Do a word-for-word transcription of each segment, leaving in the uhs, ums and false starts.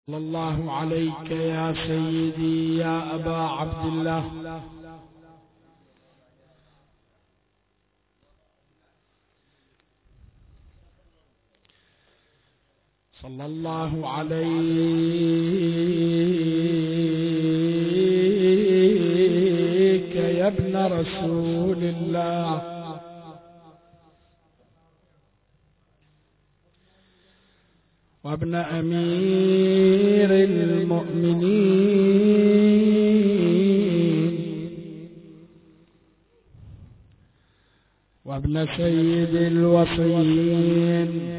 صلى الله عليك يا سيدي يا أبا عبد الله. صلى الله عليك يا ابن رسول الله. وابن أمير المؤمنين وابن سيد الوصيين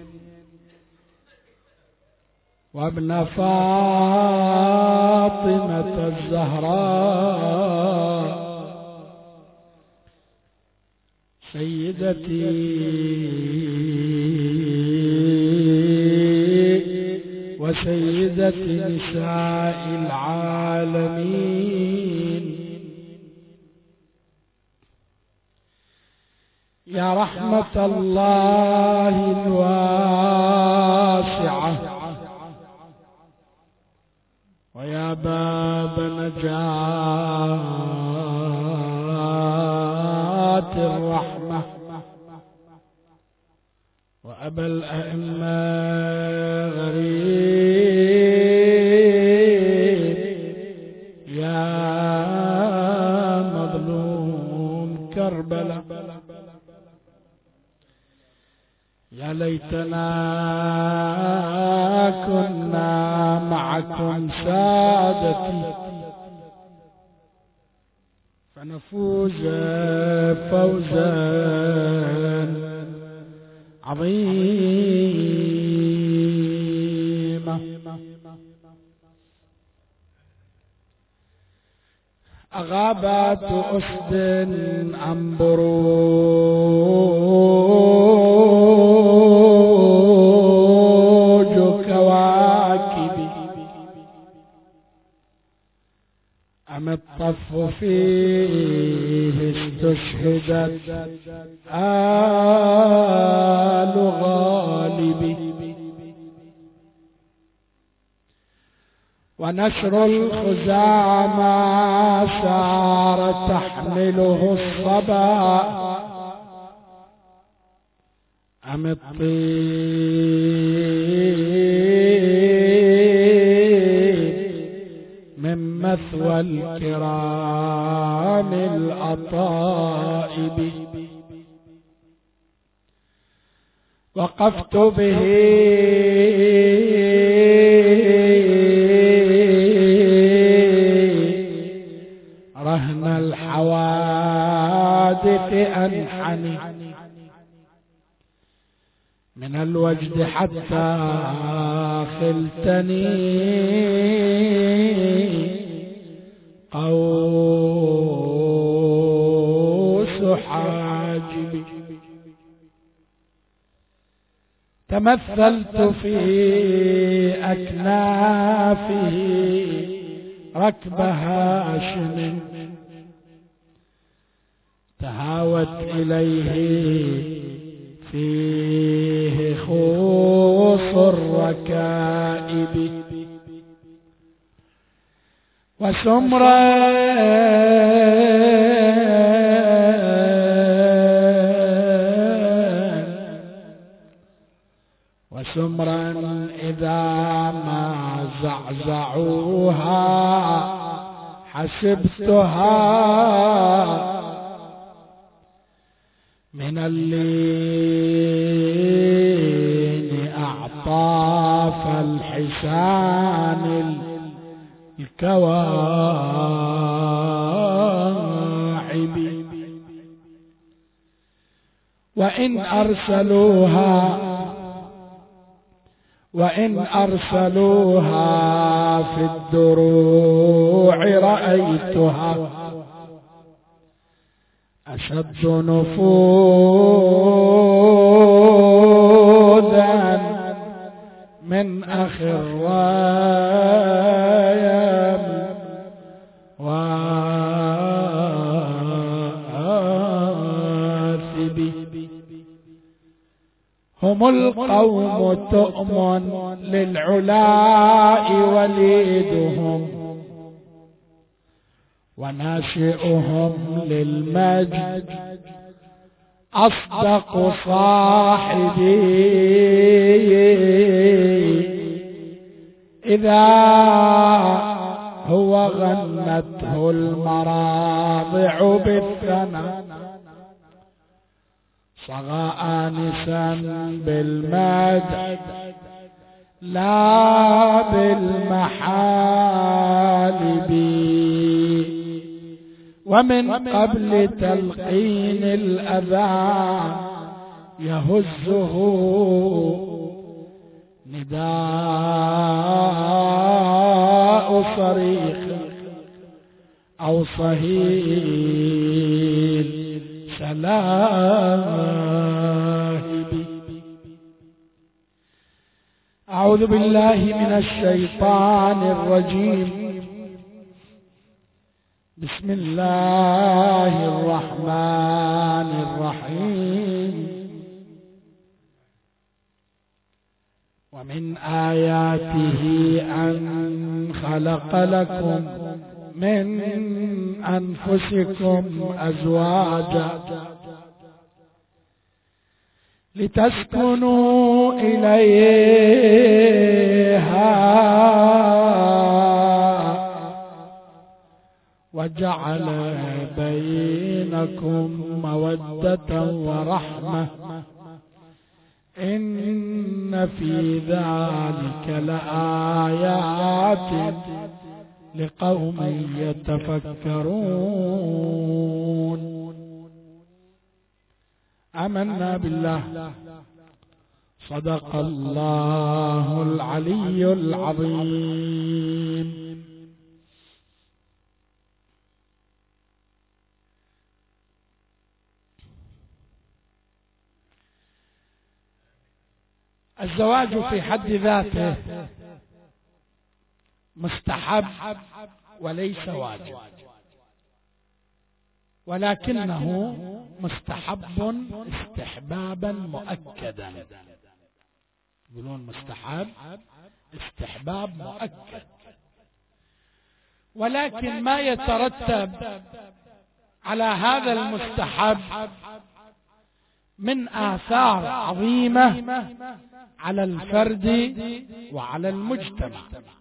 وابن فاطمة الزهراء سيدتي وسيدة نساء العالمين. يا رحمة الله الواسعة ويا باب نجاة الرحمة وأبا الأئمة غريب يا مظلوم كربلاء. يا ليتنا كنا معكم سادتي فنفوز فوزا عظيما. أغابات أسد أم بروج كواكب أم الطف فيه استشهدت آل غالب. ونشر الخزامى سار تحمله الصبا أم الطيب من مثوى الكرام الأطائب. وقفت به رهن الحوادث أنحني من الوجد حتى خلتني قوس حاجبي. تمثلت في أكنافه ركب هاشم تهاوت إليه فيه خوص الركائب. وسمرا وسمرا إذا ما زعزعوها حسبتها من اللين أعطاف الحسان الكواعب. وإن أرسلوها وإن أرسلوها في الدروع رأيتها أشد نفوذا من أخي الرايم واثبي. هم القوم تؤم للعلاء وليدهم وناشئهم للمجد أصدق صاحبي إذا هو غنته المراضع بالثنى صغى آنسا بالمدح لا بالمحالب ومن قبل تلقين الأذان يهزه نداء صريخ أو صهيل سلاهب. أعوذ بالله من الشيطان الرجيم. بسم الله الرحمن الرحيم. ومن آياته أن خلق لكم من أنفسكم أزواجا لتسكنوا إليها وجعل بينكم مودة ورحمة إن في ذلك لآيات لقوم يتفكرون. آمنا بالله. صدق الله العلي العظيم. الزواج في حد ذاته مستحب وليس واجب، ولكنه مستحب استحبابا مؤكدا. يقولون مستحب استحباب مؤكد، ولكن ما يترتب على هذا المستحب من آثار عظيمة على الفرد وعلى المجتمع.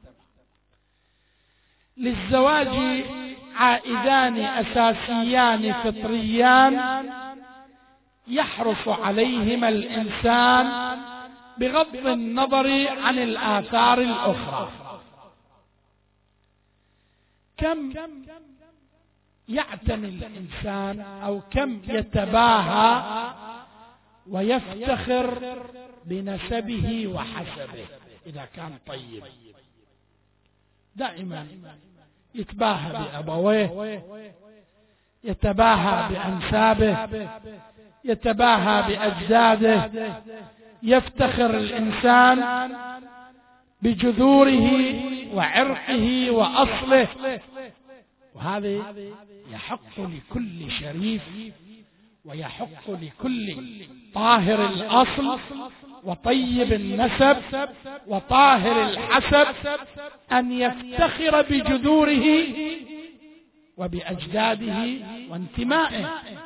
للزواج عائدان أساسيان فطريان يحرص عليهما الإنسان بغض النظر عن الآثار الأخرى. كم يعتني الإنسان أو كم يتباهى ويفتخر بنسبه وحسبه إذا كان طيب، دائما يتباهى بأبويه، يتباهى بأنسابه، يتباهى بأجداده، يفتخر الإنسان بجذوره وعرقه وأصله، وهذا يحق لكل شريف ويحق لكل طاهر الأصل وطيب النسب وطاهر الحسب أن يفتخر بجذوره وبأجداده وانتمائه.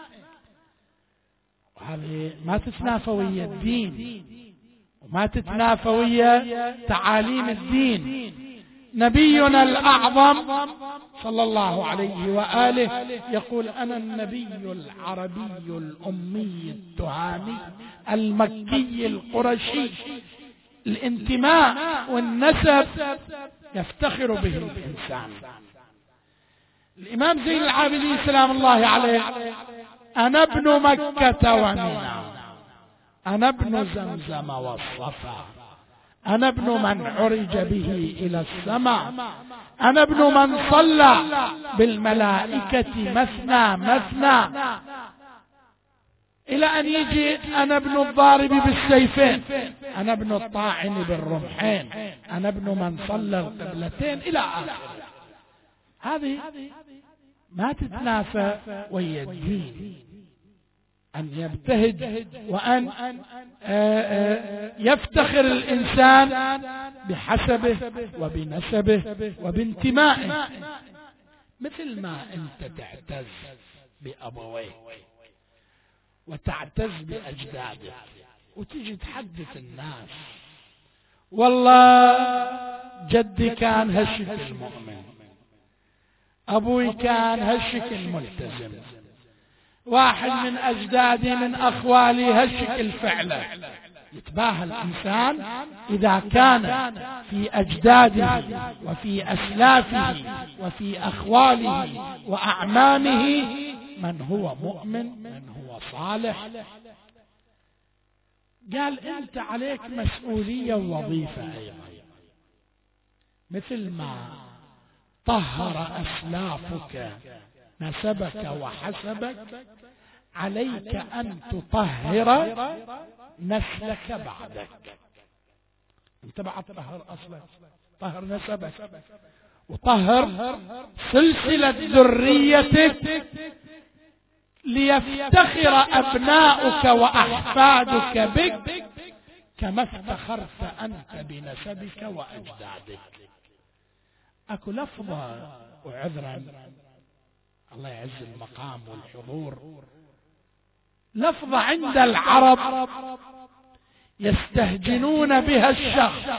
وهذه ما تتنافى ويا الدين وما تتنافى ويا تعاليم الدين. نبينا الأعظم صلى الله عليه وآله يقول: أنا النبي العربي الأمي التهامي المكي القرشي. الانتماء والنسب يفتخر به الإنسان. الإمام زين العابدين سلام الله عليه: أنا ابن مكة ومنى، أنا ابن زمزم والصفا، أنا ابن من عرج به إلى السماء، أنا ابن من صلى بالملائكة مثنى مثنى، إلى أن يجي أنا ابن الضارب بالسيفين، أنا ابن الطاعن بالرمحين، أنا ابن من صلى القبلتين إلى آخره. هذه ما تتنافى ويا الدين. أن يبتهج وأن يفتخر الإنسان بحسبه وبنسبه وبانتمائه، مثل ما أنت تعتز بأبويك وتعتز بأجدادك وتجي تحدث الناس والله جدي كان هالشكل مؤمن، أبوي كان هالشكل ملتزم، واحد من أجدادي من أخوالي هالشكل فعلا. يتباهى الإنسان إذا كان في أجداده وفي أسلافه وفي أخواله وأعمامه من هو مؤمن، من هو صالح. قال أنت عليك مسؤولية ووظيفة أيضا، مثل ما طهر أسلافك نسبك وحسبك، عليك أن تطهر نسلك بعدك. انت بعد طهر أصلك، طهر نسبك، وطهر سلسلة ذريتك ليفتخر أبناؤك وأحفادك بك كما افتخرت أنت بنسبك وأجدادك. أكو لفظة وعذرا الله يعز المقام والحضور، لفظة عند العرب يستهجنون بها الشخص،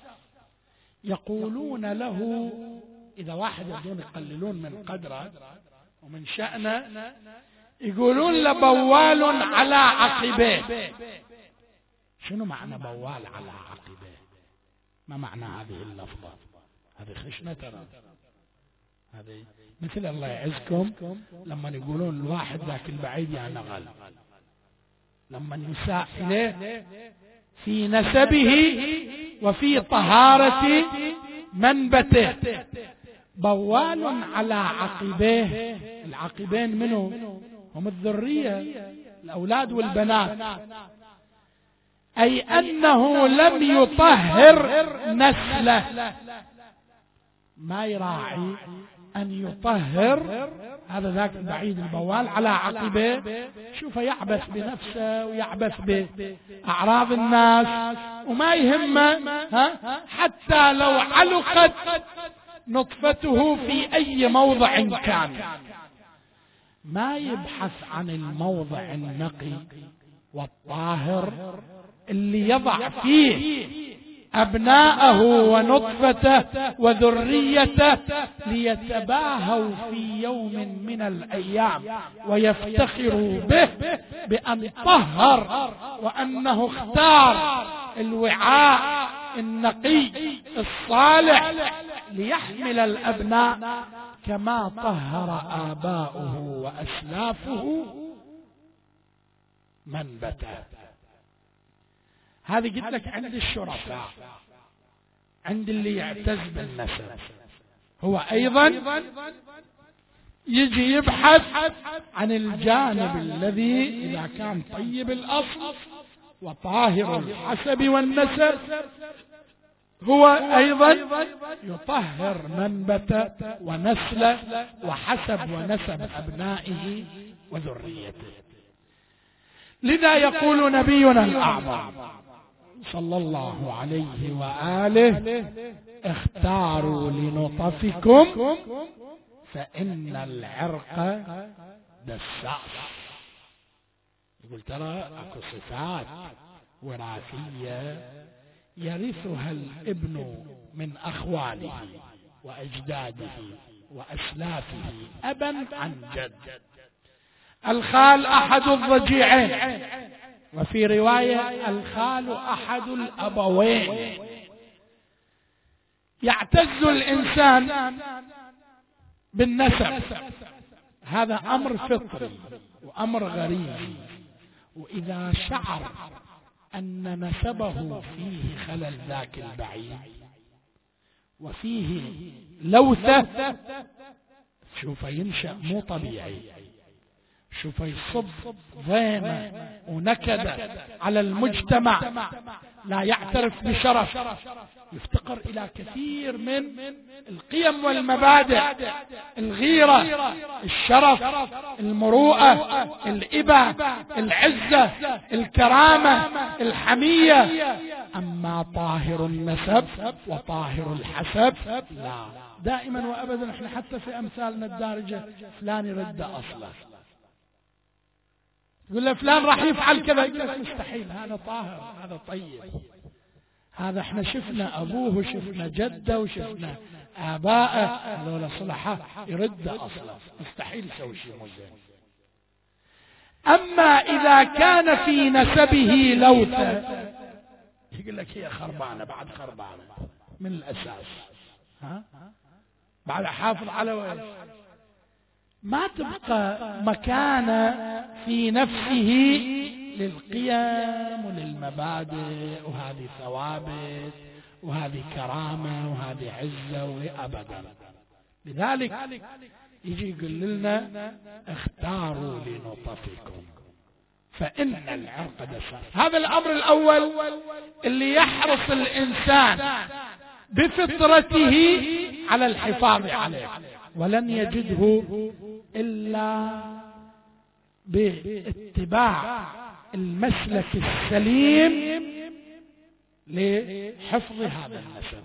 يقولون له إذا واحد يبدون يقللون من قدره ومن شأنه، يقولون له بوال على عقبيه. شنو معنى بوال على عقبيه؟ ما معنى هذه اللفظة؟ هذه خشنة ترى، هذه مثل الله يعزكم لما يقولون الواحد ذاك البعيد يا نغل، لما يساء إليه في نسبه وفي طهارة منبته. بوال على عقبيه، العقبين منه هم الذرية الأولاد والبنات، أي أنه لم يطهر نسله، ما يراعي أن يطهر هذا ذاك البعيد البوال على عقبه. شوف يعبث بنفسه ويعبث بأعراض الناس وما يهمه، ها حتى لو علقت نطفته في أي موضع كان، ما يبحث عن الموضع النقي والطاهر اللي يضع فيه أبناءه ونطفته وذريته ليتباهوا في يوم من الأيام ويفتخروا به بأن طهر وأنه اختار الوعاء النقي الصالح ليحمل الأبناء كما طهر آباؤه وأسلافه منبته. هذه قلت لك عند الشرفاء، عند اللي يعتز بالنسب. هو أيضا يجي يبحث عن الجانب الذي إذا كان طيب الأصل وطاهر الحسب والنسب، هو أيضا يطهر منبت ونسل وحسب ونسب أبنائه وذريته. لذا يقول نبينا الأعظم صلى الله عليه وآله: اختاروا لنطفكم فإن العرق دساس. يقول ترى اكو صفات وراثية يرثها الابن من أخواله وأجداده وأسلافه أبا عن جد. الخال أحد الضجيعين، وفي رواية الخال أحد الأبوين. يعتز الإنسان بالنسب، هذا أمر فطري وأمر غريزي، وإذا شعر أن نسبه فيه خلل ذاك البعيد وفيه لوثة، شوف ينشأ مو طبيعي، شوف يصب ضيمة ونكدة على المجتمع لا يعترف بشرف، يفتقر إلى كثير من القيم والمبادئ: الغيرة، الشرف، المروءة، الإبة، العزة، الكرامة، الحمية. أما طاهر النسب وطاهر الحسب لا، دائما وأبدا. احنا حتى في أمثالنا الدارجة: فلان يرد أصله، يقول له فلان راح يفعل كذا، يقول لك مستحيل، هذا طاهر، هذا طيب، هذا احنا شفنا أبوه وشفنا جده وشفنا آباءه هذول صلحاء، يرد أصله، مستحيل يسوي شيء مو زين. أما إذا كان في نسبه لوثة، يقول لك هي خربانة بعد خربانة من الأساس، ها بعد حافظ على وين، ما تبقى مكانة في نفسه للقيم وللمبادئ، وهذه ثوابت وهذه كرامة وهذه عزة أبدا. لذلك يجي يقول لنا: اختاروا لنطفكم فإن العرق دسم. هذا الأمر الأول اللي يحرص الإنسان بفطرته على الحفاظ عليه، ولن يجده إلا باتباع المسلك السليم لحفظ هذا النسب.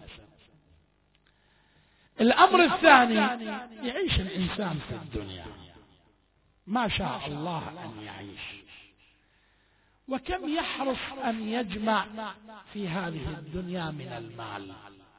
الأمر الثاني: يعيش الإنسان في الدنيا ما شاء الله أن يعيش، وكم يحرص أن يجمع في هذه الدنيا من المال.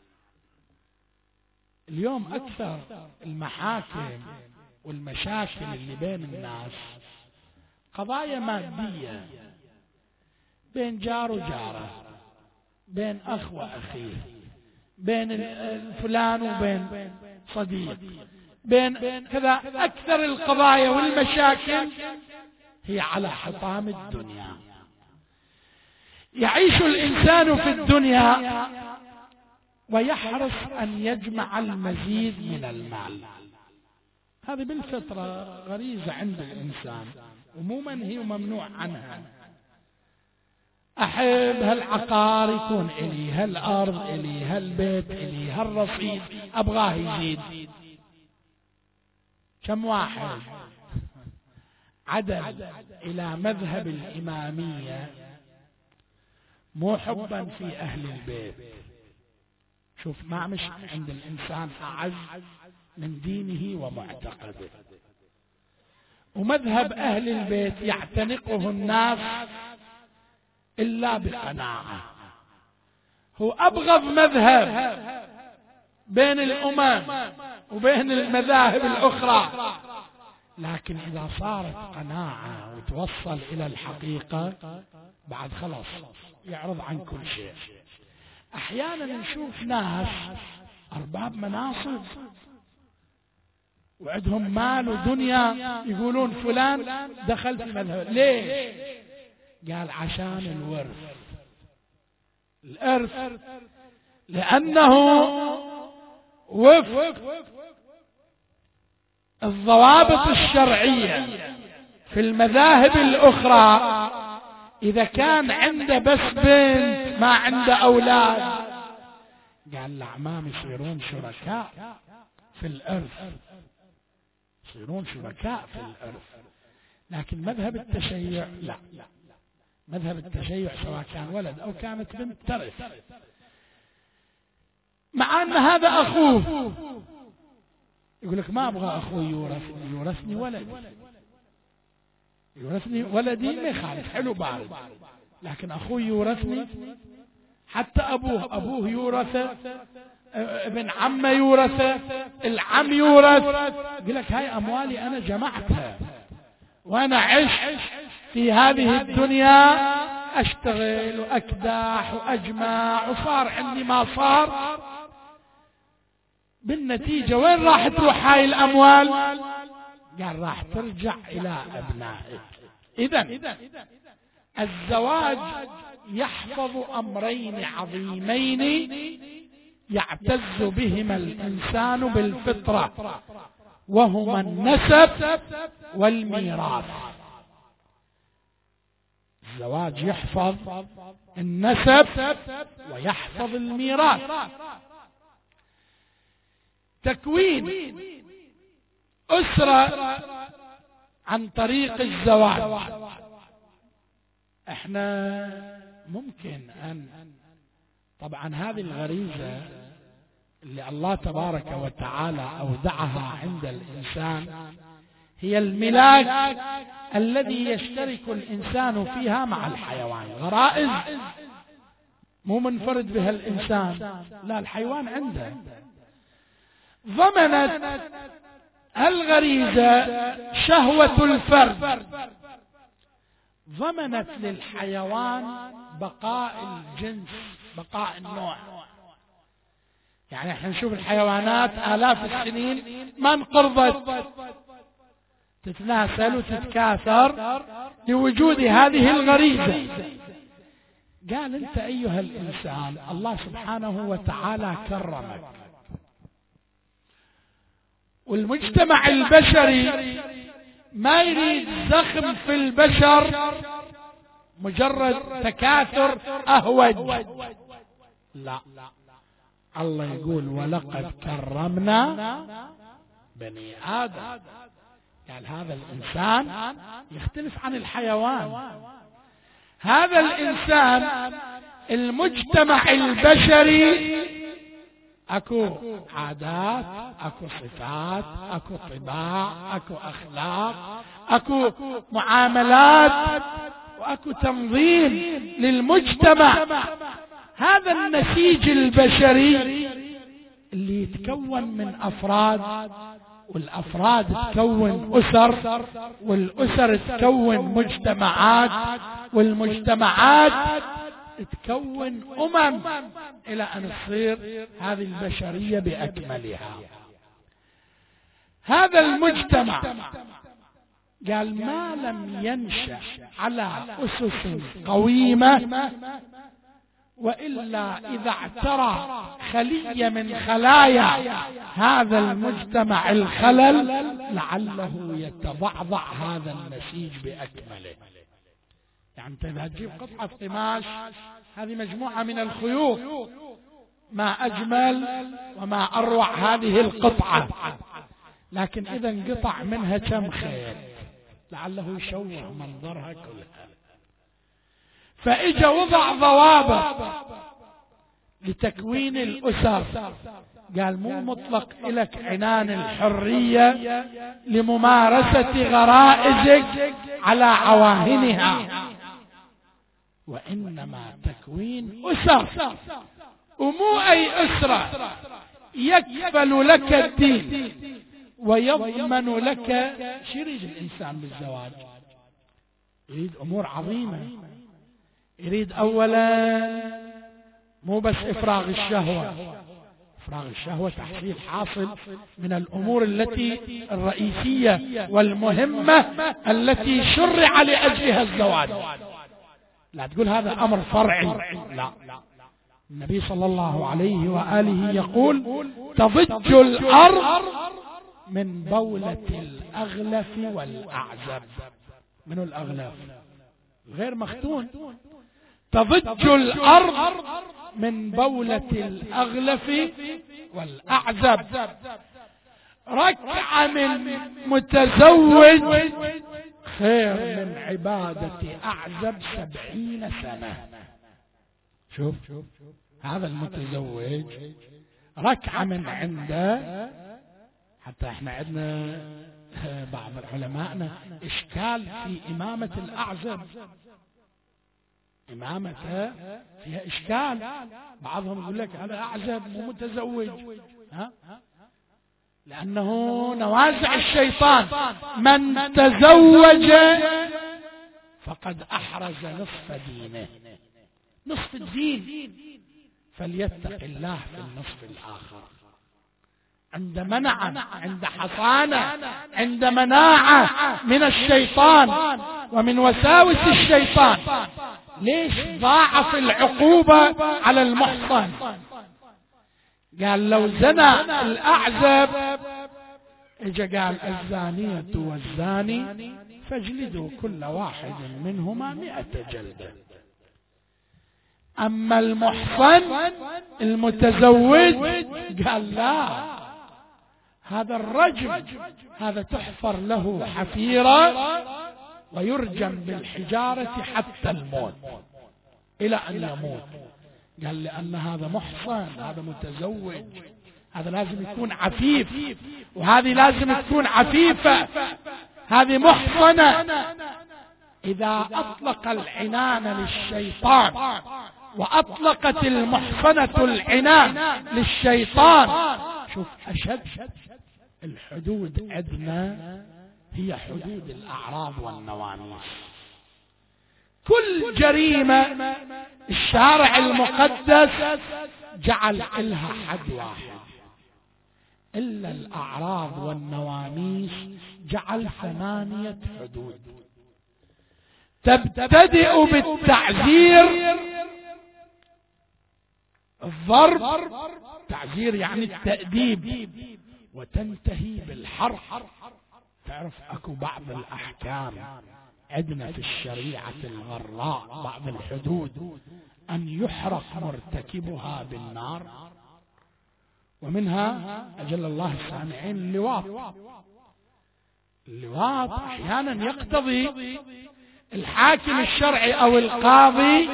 اليوم أكثر المحاكم والمشاكل اللي بين الناس قضايا مادية، بين جار وجاره، بين أخ وأخيه، بين فلان وبين صديق، بين كذا. أكثر القضايا والمشاكل هي على حطام الدنيا. يعيش الإنسان في الدنيا ويحرص أن يجمع المزيد من المال. هذه بالفطرة غريزة عند الإنسان، ومو منهي وممنوع عنها. أحب هالعقار يكون إلي، هالأرض إلي، هالبيت إلي، هالرصيد أبغاه يزيد. كم واحد عدل إلى مذهب الإمامية مو حبا في أهل البيت. شوف، ما مش عند الإنسان أعز من دينه ومعتقده، ومذهب أهل البيت يعتنقه الناس إلا بقناعة. هو أبغض مذهب بين الأمم وبين المذاهب الأخرى، لكن إذا صارت قناعة وتوصل إلى الحقيقة بعد خلاص يعرض عن كل شيء. أحيانا نشوف ناس أرباب مناصب وعندهم مال ودنيا، يقولون فلان دخل في مذهب. ليش؟ قال عشان الورث. الإرث لأنه وفق الضوابط الشرعية في المذاهب الأخرى. إذا كان عنده بس بنت ما عنده أولاد، قال الأعمام يصيرون شركاء في الإرث، يصيرون شركاء في الإرث. لكن مذهب التشيع لا، مذهب التشيع سواء كان ولد أو كانت بنت ترث، مع أن هذا أخوه. يقول لك ما أبغى أخوي يورثني، يورثني ولدي، يورثني ولدي ما يخالف، حلو بارد، لكن أخوي يورثني. حتى أبوه أبوه يورثه، ابن عمه يورثه، العم يورث. يقول لك هاي أموالي أنا جمعتها وأنا عشت في هذه الدنيا، أشتغل وأكدح وأجمع وصار عندي ما صار. بالنتيجة وين راح تروح هاي الأموال؟ قال راح ترجع إلى أبنائك. إذن الزواج يحفظ أمرين عظيمين يعتز بهما الإنسان بالفطرة، وهما النسب والميراث. الزواج يحفظ النسب ويحفظ الميراث. تكوين أسرة عن طريق الزواج، احنا ممكن ان طبعا هذه الغريزة اللي الله تبارك وتعالى أودعها عند الإنسان هي الملاك الذي يشترك الإنسان فيها مع الحيوان. غرائز مو منفرد بها الإنسان، لا، الحيوان عنده. ضمنت الغريزة شهوة الفرد، ضمنت للحيوان بقاء الجنس، بقاء النوع. يعني احنا نشوف الحيوانات آلاف السنين ما انقرضت، تتناسل وتتكاثر لوجود هذه الغريزة. قال انت ايها الانسان الله سبحانه وتعالى كرمك، والمجتمع البشري ما يريد زخم في البشر مجرد تكاثر أهوج، لا، الله يقول ولقد كرمنا بني آدم. يعني هذا الإنسان يختلف عن الحيوان. هذا الإنسان المجتمع البشري اكو عادات، اكو صفات، اكو طباع، اكو اخلاق، اكو معاملات، واكو تنظيم للمجتمع. هذا النسيج البشري اللي يتكون من افراد، والافراد تكون اسر، والاسر تكون مجتمعات، والمجتمعات تكون أمم، إلى أن تصير هذه البشرية بأكملها. هذا المجتمع قال ما لم ينشأ على أسس قويمة، وإلا إذا اعترى خلية من خلايا هذا المجتمع الخلل لعله يتضعضع هذا النسيج بأكمله. يعني انت اذا تجيب قطعة قماش، هذه مجموعة من الخيوط، ما اجمل وما اروع هذه القطعة، لكن اذا انقطع منها كم خيط لعله يشوه منظرها كلها. فاجا وضع ضوابط لتكوين الاسر، قال مو مطلق لك عنان الحرية لممارسة غرائزك على عواهنها، وإنما تكوين أسر. ومو أي أسرة، يكفل لك الدين ويضمن لك. شو يريد الإنسان بالزواج؟ يريد أمور عظيمة. يريد أولا مو بس إفراغ الشهوة، إفراغ الشهوة تحصيل حاصل من الأمور التي الرئيسية والمهمة التي شرع لأجلها الزواج. لا تقول هذا أمر فرعي، لا. النبي صلى الله عليه وآله يقول تضج الأرض من بولة الأغلف والأعزب. من الأغلف؟ غير مختون. تضج الأرض من بولة الأغلف والأعزب. ركعة من متزوج خير من عبادة أعزب سبعين سنة. شوف هذا المتزوج ركعة من عنده. حتى احنا عندنا بعض علماءنا إشكال في إمامة الأعزب، إمامته فيها إشكال. بعضهم يقول لك هذا أعزب مو متزوج، ها؟ لأنه نوازع الشيطان. من تزوج فقد أحرز نصف دينه، نصف الدين، فليتق الله في النصف الآخر. عند منعة، عند حصانة، عند مناعة من الشيطان ومن وساوس الشيطان. ليش ضاعف العقوبة على المحصن؟ قال لو زنى الأعزب اجا قال الزانية والزاني فاجلدوا كل واحد منهما مئة جلدة. أما المحصن المتزوج قال لا، هذا الرجم، هذا تحفر له حفيرة ويرجم بالحجارة حتى الموت، إلى أن يموت. قال لأن هذا محصن، هذا متزوج، هذا لازم يكون عفيف، وهذه لازم تكون عفيفة، هذه محصنة. إذا أطلق العنان للشيطان وأطلقت المحصنة العنان للشيطان، شوف أشد الحدود عندنا هي حدود الأعراض والنواميس. كل جريمة الشارع المقدس جعل لها حد واحد، إلا الأعراض والنواميس جعل ثمانية حدود. تبتدئ بالتعزير، الضرب، تعزير يعني التأديب، وتنتهي بالحرق. تعرف اكو بعض الأحكام عندنا في الشريعة الغراء، بعض الحدود أن يحرق مرتكبها بالنار، ومنها أجل الله السامعين اللواط. اللواط أحيانا يقتضي الحاكم الشرعي أو القاضي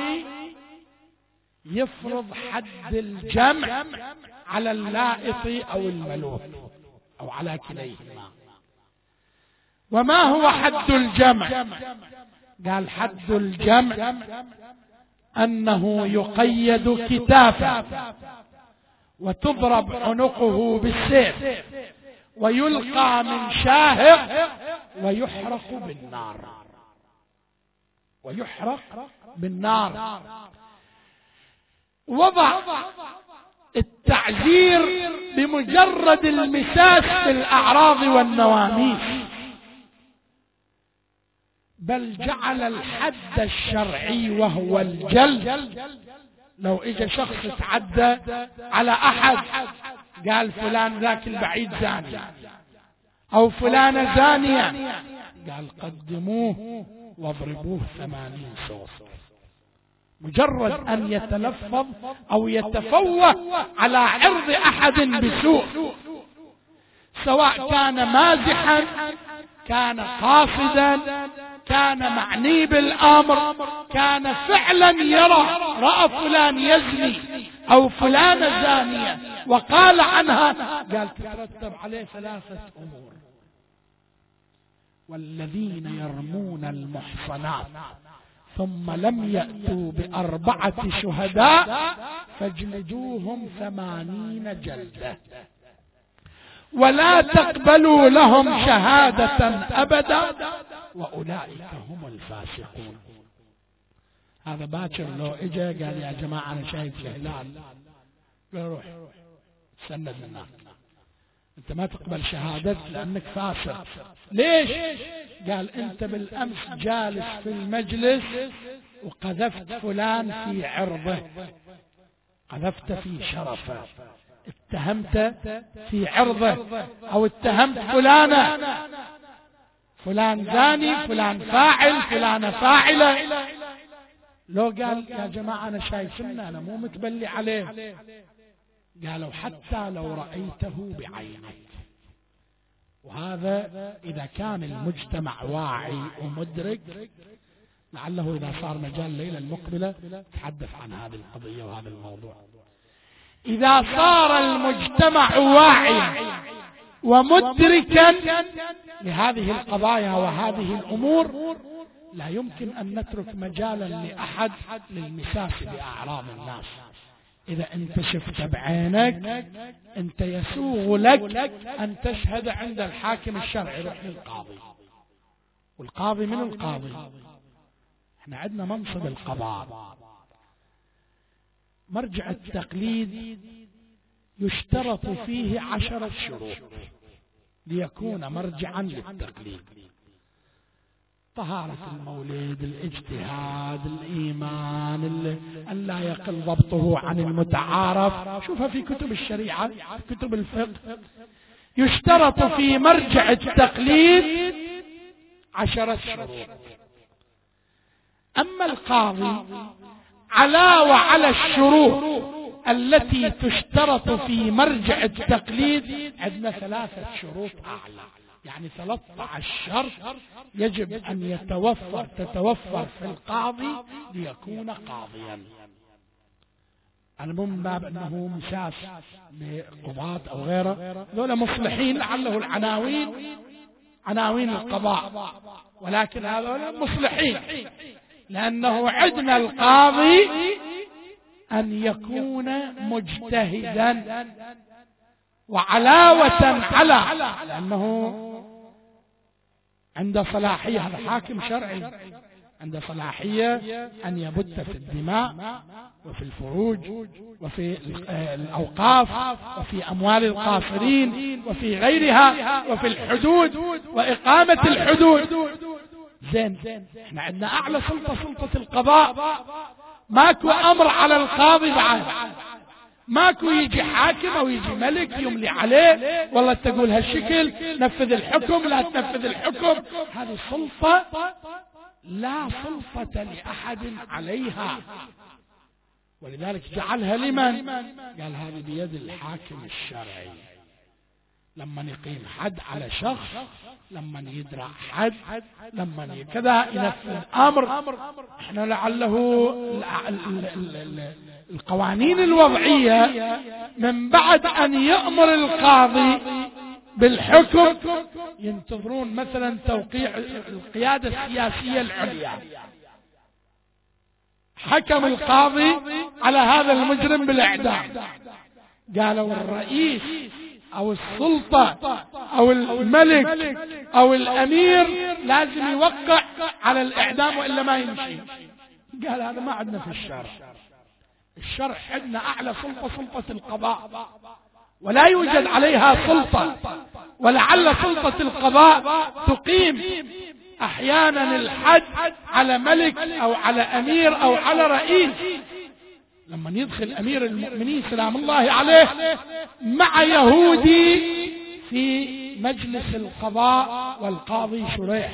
يفرض حد الجمع على اللائط أو الملوث أو على كليهما. وما هو حد الجمع؟ قال حد الجمع أنه يقيد كتافه وتضرب عنقه بالسيف ويلقى من شاهق ويحرق بالنار، ويحرق بالنار. وضع التعزير بمجرد المساس في الأعراض والنواميس، بل جعل الحد الشرعي وهو الجلد. لو اجى شخص تعدى على احد قال فلان ذاك البعيد زاني او فلانة زانية، قال قدموه واضربوه ثمانين صوت. مجرد ان يتلفظ او يتفوه على عرض احد بسوء، سواء كان مازحا، كان قاصدا، كان معني بالامر، كان فعلا يرى رأى فلان يزني او فلانة زانية وقال عنها، قال تترتب عليه ثلاثة امور. والذين يرمون المحصنات ثم لم يأتوا بأربعة شهداء فاجلدوهم ثمانين جلدة ولا تقبلوا لهم شهادة أبدا وأولئك هم الفاسقون. هذا باكر لو اجا قال يا جماعة أنا شايف الهلال، قال روح تسند لنا، أنت ما تقبل شهادتك لأنك فاسق. ليش؟ قال أنت بالأمس جالس في المجلس وقذفت فلان في عرضه، قذفت في شرفه، اتهمت في عرضه، أو اتهمت فلانة، فلان زاني، فلان فاعل، فلانة فاعلة. لو قال يا جماعة أنا شايفنا أنا مو متبلي عليه، قالوا حتى لو رأيته بعينك. وهذا إذا كان المجتمع واعي ومدرك، لعله إذا صار مجال الليلة المقبلة تحدث عن هذه القضية وهذا الموضوع. إذا صار المجتمع واعيا ومدركا لهذه القضايا وهذه الأمور، لا يمكن أن نترك مجالا لأحد للمساس بأعراض الناس. إذا أنت شفت بعينك أنت يسوغ لك أن تشهد عند الحاكم الشرعي، روح للقاضي. والقاضي من القاضي؟ احنا عندنا منصب القضاء. مرجع التقليد يشترط فيه عشرة شروط ليكون مرجعا للتقليد: طهارة المولد، الاجتهاد، الإيمان، أن لا يقل ضبطه عن المتعارف. شوفها في كتب الشريعة، كتب الفقه. يشترط في مرجع التقليد عشرة شروط. أما القاضي علاوة على الشروط التي تشترط في مرجع التقليد عندنا ثلاثة شروط أعلى، يعني ثلاثة عشر شرط يجب أن يتوفر تتوفر في القاضي ليكون قاضيا. أنا مو من باب أنه مساس بقضاة أو غيره، ذولا مصلحين لعله العناوين عناوين القضاء، ولكن هذول مصلحين، لأنه عندنا القاضي أن يكون مجتهدا، وعلاوة على لأنه عنده صلاحية، هذا حاكم شرعي عنده صلاحية أن يبت في الدماء وفي الفروج وفي الأوقاف وفي أموال القاصرين وفي غيرها وفي الحدود وإقامة الحدود. زين، احنا عندنا أعلى سلطة سلطة القضاء، ماكو أمر على القاضي بعد، ماكو يجي حاكم أو يجي ملك يملي عليه والله تقول هالشكل نفذ الحكم لا تنفذ الحكم. هذه سلطة لا سلطة لأحد عليها، ولذلك جعلها لمن؟ قال هذه بيد الحاكم الشرعي، لما يقيم حد على شخص، لما يدرع حد، لما كذا ينفذ أمر. احنا لعله القوانين الوضعية من بعد أن يأمر القاضي بالحكم ينتظرون مثلا توقيع القيادة السياسية العليا، حكم القاضي على هذا المجرم بالإعدام، قالوا الرئيس أو السلطة أو الملك أو الأمير لازم يوقع على الإعدام وإلا ما يمشي. قال هذا ما عندنا في الشرع، الشرع عندنا أعلى سلطة سلطة القضاء، ولا يوجد عليها سلطة، ولعل سلطة القضاء تقيم أحيانا الحد على ملك أو على أمير أو على رئيس. لما يدخل أمير المؤمنين سلام الله عليه مع يهودي في مجلس القضاء والقاضي شريح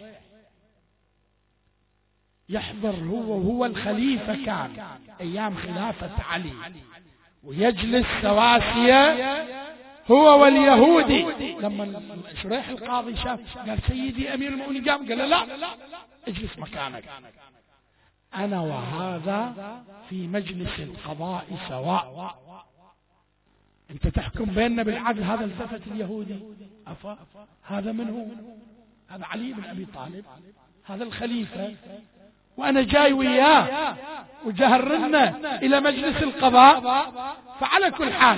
يحضر، هو وهو الخليفة كان أيام خلافة علي، ويجلس سواسية هو واليهودي. لما شريح القاضي شاف قال سيدي أمير المؤمنين قام قال لا اجلس مكانك، أنا وهذا في مجلس القضاء سواء، أنت تحكم بيننا بالعدل. هذا التفت اليهودي، أفا هذا من هو؟ هذا علي بن أبي طالب، هذا الخليفة، وأنا جاي وياه وجهرنا إلى مجلس القضاء. فعلى كل حال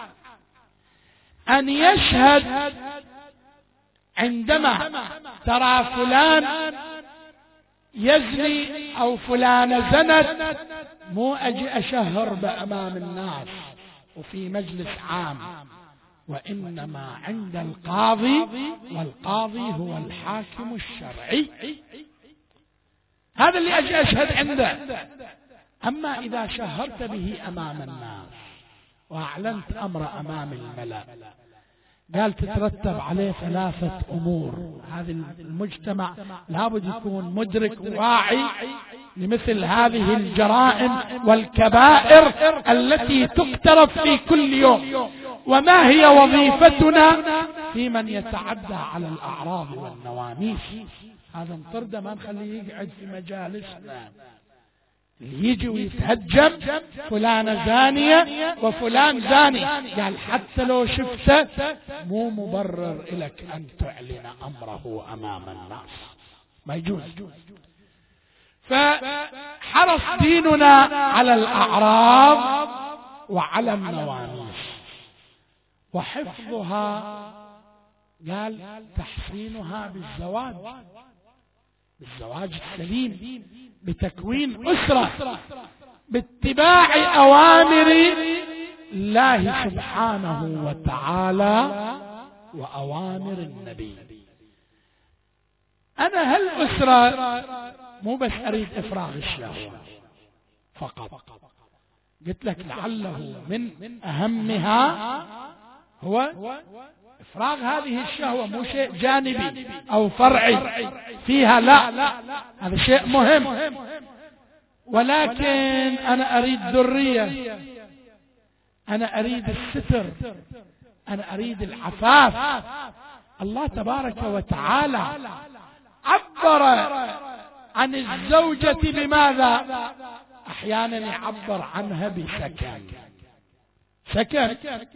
أن يشهد عندما ترى فلان يزني أو فلان زنت، مو أجي أشهر بأمام الناس وفي مجلس عام، وإنما عند القاضي، والقاضي هو الحاكم الشرعي، هذا اللي أجي أشهد عنده. أما إذا شهرت به أمام الناس وأعلنت أمر أمام الملأ، قال تترتب عليه ثلاثة أمور. هذا المجتمع لابد يكون مدرك واعي لمثل هذه الجرائم والكبائر التي تقترف في كل يوم، وما هي وظيفتنا في من يتعدى على الأعراض والنواميس. هذا انطرده ما نخليه يقعد في مجالسنا، اللي يجي ويتهجم فلانة زانية وفلان زاني، قال حتى لو شفته مو مبرر لك أن تعلن أمره أمام الناس، ما يجوز. فحرص ديننا على الأعراض وعلى النواميس وحفظها، قال تحسينها بالزواج، بالزواج السليم، بتكوين أسرة، باتباع أوامر الله سبحانه وتعالى وأوامر النبي. أنا هالأسرة مو بس أريد إفراغ الشهوة فقط، قلت لك لعله من أهمها هو إفراغ هذه الشهوة، مو شيء جانبي أو فرعي فيها، لا، هذا شيء مهم. ولكن أنا أريد ذرية، أنا أريد الستر، أنا أريد العفاف. الله تبارك وتعالى عبر عن الزوجة بماذا؟ أحيانا يعبر عنها بسكن، سكن،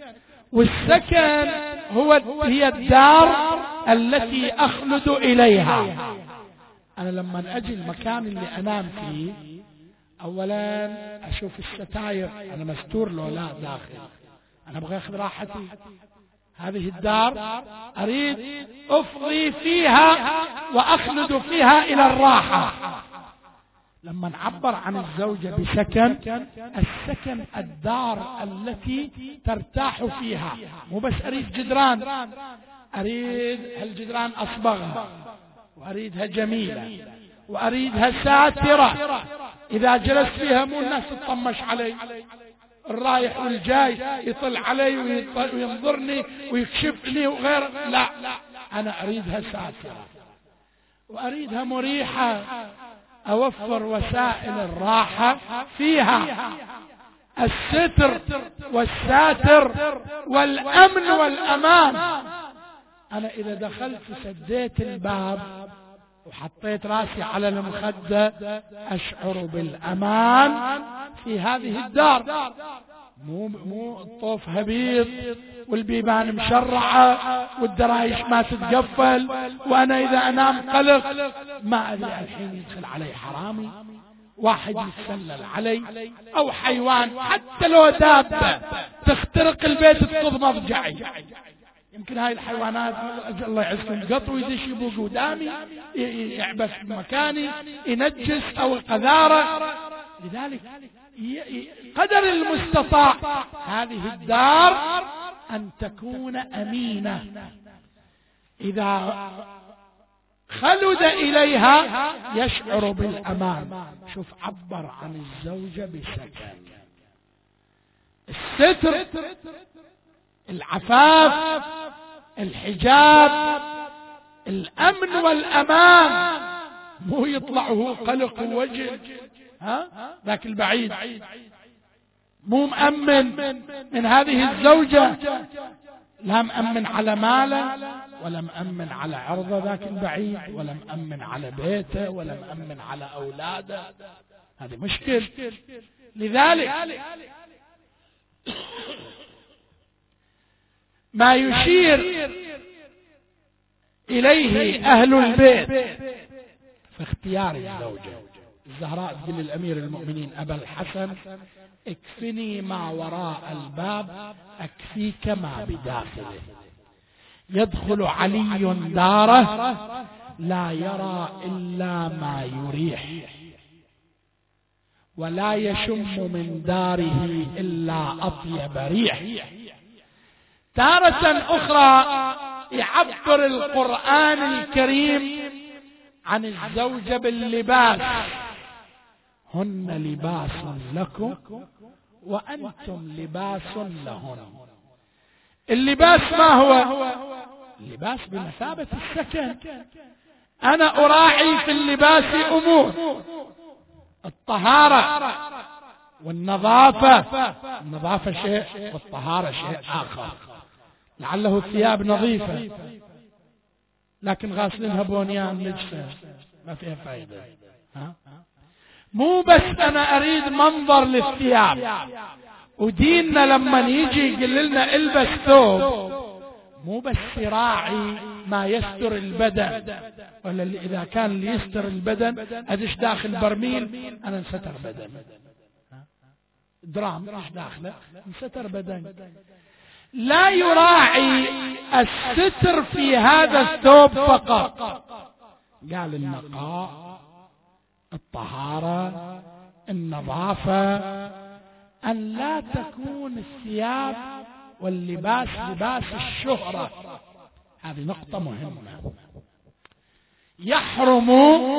والسكن هو هي الدار التي أخلد إليها. أنا لما أجي المكان اللي أنام فيه، أولا أشوف الستاير، أنا مستور لو لا داخل، أنا أبغى أخذ راحتي. هذه الدار أريد أفضي فيها وأخلد فيها إلى الراحة. لما نعبر عن الزوجة بسكن، السكن الدار التي ترتاح فيها، مو بس أريد جدران، أريد هالجدران أصبغها، وأريدها جميلة، وأريدها ساترة، إذا جلس فيها مو الناس تطمش علي، الرايح والجاي يطل علي وينظرني ويكشفني وغير، لا، أنا أريدها ساترة وأريدها مريحة، أوفر وسائل الراحة فيها، الستر والساتر والأمن والأمان. أنا إذا دخلت سديت الباب وحطيت راسي على المخدة أشعر بالأمان في هذه الدار، مو مو الطوف هبيط والبيبان مشرعة والدرايش ما تتقفل، وأنا إذا أنام قلق، ما أدري الحين يدخل علي حرامي، واحد يتسلل علي، أو حيوان، حتى لو دابة تخترق البيت تقض مضجعي. يمكن هاي الحيوانات الله يعزكم قط ويدش يبوق قدامي، يعبث بمكاني، ينجس أو القذارة. لذلك قدر المستطاع هذه الدار أن تكون أمينة، إذا خلد إليها يشعر بالأمان. شوف عبر عن الزوجة بسكن، الستر، العفاف، الحجاب، الأمن والأمان، مو يطلع هو قلق ووجه، ها ذاك البعيد مو مأمن من هذه الزوجة، لا مأمن على ماله، ولا مأمن على عرضه ذاك البعيد، ولا مأمن على بيته، ولا مأمن على أولاده. هذه مشكل. لذلك ما يشير إليه أهل البيت في اختيار الزوجة، الزهراء تقول للأمير المؤمنين أبا الحسن: اكفني ما وراء الباب أكفيك ما بداخله. يدخل علي داره لا يرى إلا ما يريح، ولا يشم من داره إلا أطيب ريح. تارة أخرى يعبر القرآن الكريم عن الزوجة باللباس: هن لباس لكم وأنتم لباس لهن. اللباس ما هو؟ اللباس بمثابة السكن. أنا أراعي في اللباس أمور: الطهارة والنظافة، النظافة شيء والطهارة شيء آخر. لعله الثياب نظيفة لكن غاسلينها بونيان نجسة ما فيها فائدة. ها؟ مو بس أنا أريد منظر للثياب، وديننا لما يجي يقول لنا البس ثوب مو بس راعي ما يستر البدن، ولا إذا كان اللي يستر البدن أدش داخل برميل أنا انستر بدن، درام ايش داخله انستر بدن. لا يراعي الستر في هذا الثوب فقط، قال النقاء، الطهارة، النظافة، أن لا تكون الثياب واللباس لباس الشهرة. هذه نقطة مهمة. يحرم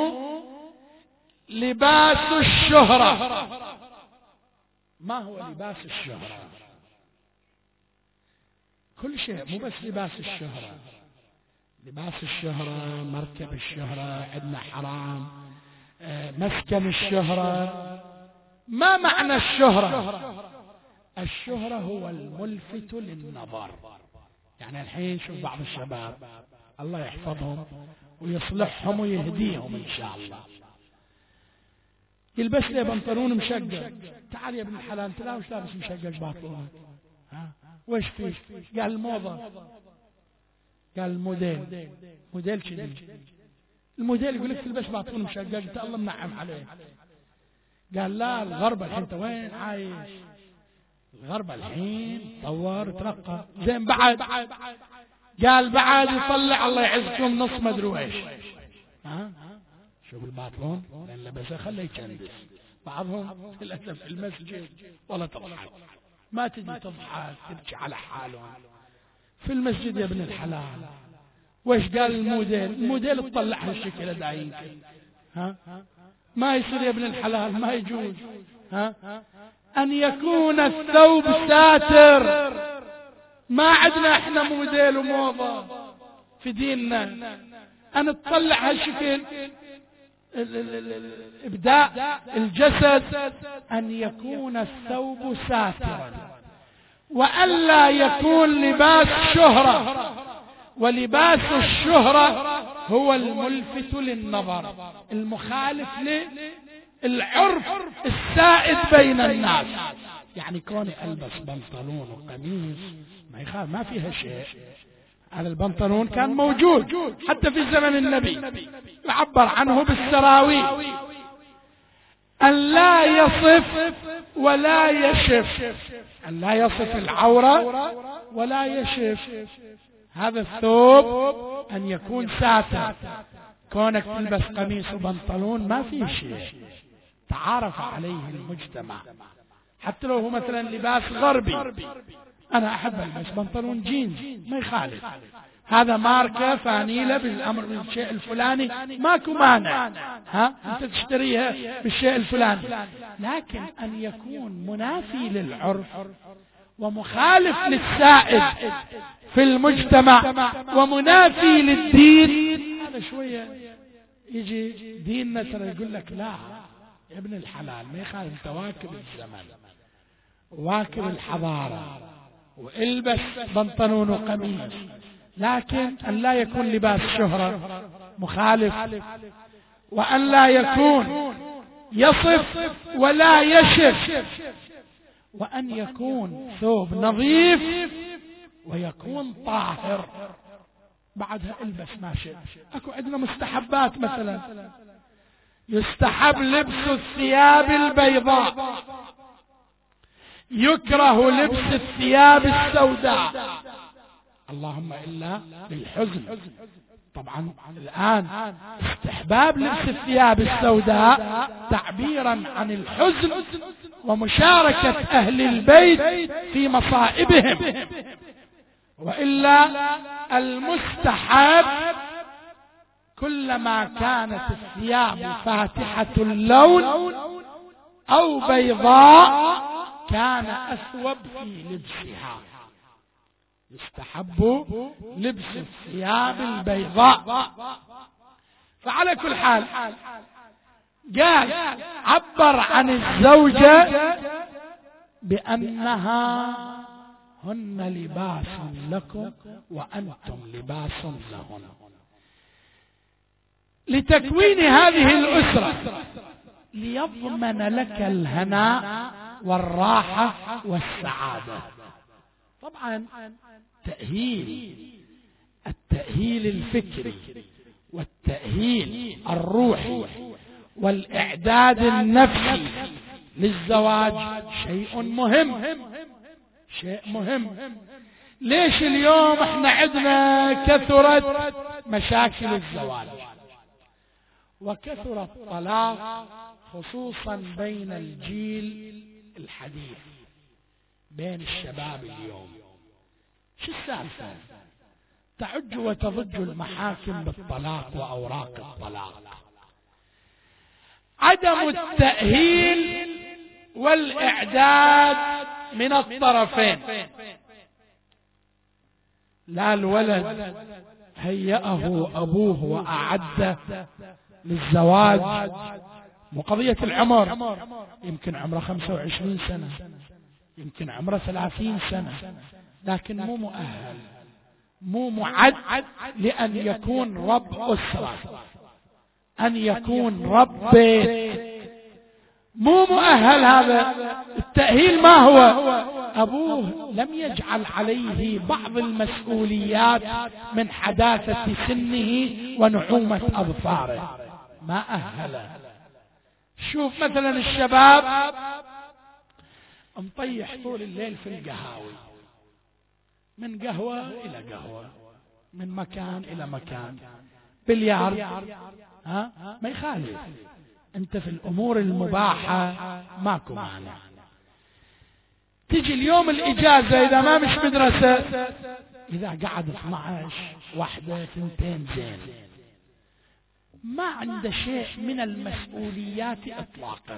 لباس الشهرة. ما هو لباس الشهرة؟ كل شيء، مو بس لباس الشهرة. لباس الشهرة، مركب الشهرة، عندنا حرام، مسكن الشهرة. ما معنى الشهرة؟ الشهرة هو الملفت للنظر. يعني الحين شوف بعض الشباب الله يحفظهم ويصلحهم ويهديهم إن شاء الله، يلبس له بنطلون مشقق. تعال يا ابن الحلال، انت لا وش لابس مشقق باطلونك؟ ها وش فيك؟ قال الموضة، قال الموديل. موديل كذي، الموديل يقول لك تلبس باطلون مشقق، انت الله منعم عليه. قال لا، الغرب الحين انت وين عايش؟ الغرب الحين طور وترقى. زين بعد، قال بعد يطلع الله يعزكم نص مدري ويش. ها شوف الباطلون لان لبسه خليه يكندس. بعضهم للاسف في المسجد ولا تضحك، ما تجي تضحك تبكي على حالهم في المسجد يا ابن الحلال. وش قال الموديل؟ الموديل تطلع هالشكل دايم. ها ما يصير يا ابن الحلال، ما يجوز. ها ان يكون الثوب ساتر. ما عندنا احنا موديل وموضة في ديننا ان تطلع هالشكل. ابداء الجسد ان يكون الثوب ساترا، والا يكون لباس شهرة. ولباس الشهرة هو الملفت للنظر، المخالف للعرف السائد بين الناس. يعني كوني البس بنطلون وقميص ما يخالف، ما فيها شيء. هذا البنطلون كان موجود حتى في زمن النبي، يعبر عنه بالسراويل. أن لا يصف ولا يشف، أن لا يصف العورة ولا يشف. هذا الثوب أن يكون ساتر. كونك تلبس قميص وبنطلون ما فيه شيء، تعارف عليه المجتمع. حتى لو هو مثلا لباس غربي، أنا أحب ألبس بنطلون جينز ما يخالف، هذا ماركة فانيلة بالأمر بالشيء الفلاني ماكو مانع، ها أنت تشتريها بالشيء الفلاني. لكن أن يكون منافي للعرف ومخالف للسائد في المجتمع ومنافي للدين، هذا شوية يجي ديننا ترى يقول لك لا يا ابن الحلال، ما يخالف، تواكب الزمن واكب الحضارة والبس بنطلون وقميص، لكن أن لا يكون لباس شهرة مخالف، وأن لا يكون يصف ولا يشف، وأن يكون ثوب نظيف ويكون طاهر. بعدها البس ما شئت. اكو عندنا مستحبات، مثلا يستحب لبس الثياب البيضاء، يكره لبس الثياب السوداء، اللهم إلا للحزن. طبعا الآن استحباب لبس الثياب السوداء تعبيرا عن الحزن ومشاركة أهل البيت في مصائبهم، وإلا المستحب كلما كانت الثياب فاتحة اللون أو بيضاء كان أثوب في لبسها. يستحب لبس الثياب البيضاء. فعلى كل حال قال عبر عن الزوجة بأنها هن لباس لكم وأنتم لباس لهن، لتكوين هذه الأسرة، ليضمن لك الهناء والراحة والسعادة. طبعا تأهيل، التأهيل الفكري والتأهيل الروحي والإعداد النفسي للزواج شيء مهم، شيء مهم. ليش اليوم احنا عندنا كثرت مشاكل الزواج وكثر الطلاق، خصوصا بين الجيل الحديث، بين الشباب اليوم؟ شو السالفة؟ تعج وتضج المحاكم بالطلاق وأوراق الطلاق. عدم التأهيل والإعداد من الطرفين. لا الولد هيأه أبوه وأعده للزواج، مو قضية العمر، يمكن عمره خمسة وعشرين سنة، يمكن عمره ثلاثين سنة، لكن مو مؤهل، مو معد لأن يكون رب أسرة، أن يكون رب بيت، مو مؤهل. هذا التأهيل ما هو؟ أبوه لم يجعل عليه بعض المسؤوليات من حداثة سنه ونعومة أظفاره، ما أهله. شوف مثلا الشباب مطيح طول الليل في القهاوي، من قهوة إلى قهوة، من مكان إلى مكان، بلياردو، ها ما يخالف، أنت في الأمور المباحة ماكو مانع. تجي اليوم الإجازة إذا ما مش مدرسة، إذا قعد اثني عشر واحدة ثنتين زين، ما عنده شيء من المسؤوليات إطلاقا،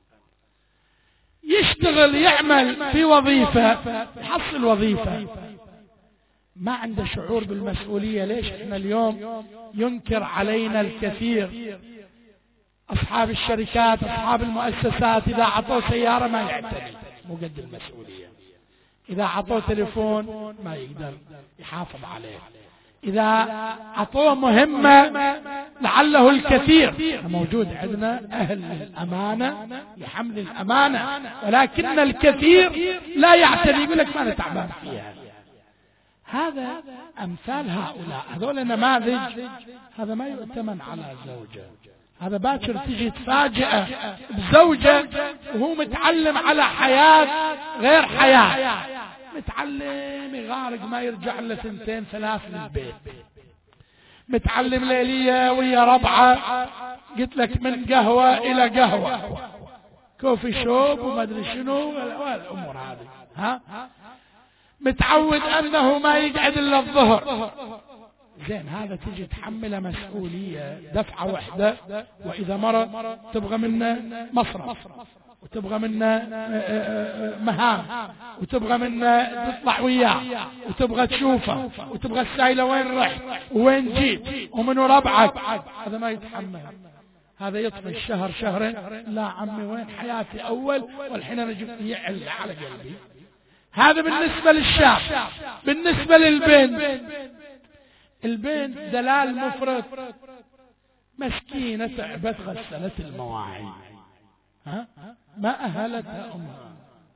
يشتغل يعمل في وظيفة يحصل وظيفة، ما عنده شعور بالمسؤولية. ليش احنا اليوم ينكر علينا الكثير؟ أصحاب الشركات أصحاب المؤسسات إذا عطوا سيارة ما يعتني، مو قد المسؤولية. إذا عطوا تليفون ما يقدر يحافظ عليه. إذا عطوه مهمة لعله الكثير، موجود عندنا أهل الأمانة لحمل الأمانة، ولكن الكثير لا يعتني، يقول لك ما نتعبان فيها. هذا أمثال هؤلاء، هذول نماذج. هذا ما يؤتمن على زوجه، هذا باكر تجي تفاجئه بزوجه وهو متعلم على حياة غير حياة، متعلم يغارق ما يرجع له ثنتين ثلاث للبيت، متعلم ليلية ويا ربعة، قلت لك من قهوة إلى قهوة، كوفي شوب وما أدري شنو والأمور هذه، ها متعود أنه ما يقعد إلا الظهر. زين هذا تجي تحمله مسؤولية دفعة واحدة، وإذا مرة تبغى منه مصرف، وتبغى منه مهام، وتبغى منه تطلع وياه، وتبغى تشوفه، وتبغى السايلة وين رحت وين جيت ومن ربعك. هذا ما يتحمل، هذا يطفي الشهر شهرين، لا عمي وين حياتي أول والحين أنا جبت يعل على قلبي. هذا بالنسبة للشاب. بالنسبة للبنت، البنت دلال مفرط، مسكينة تعبت غسلت المواعين، ها ما أهلتها أمها،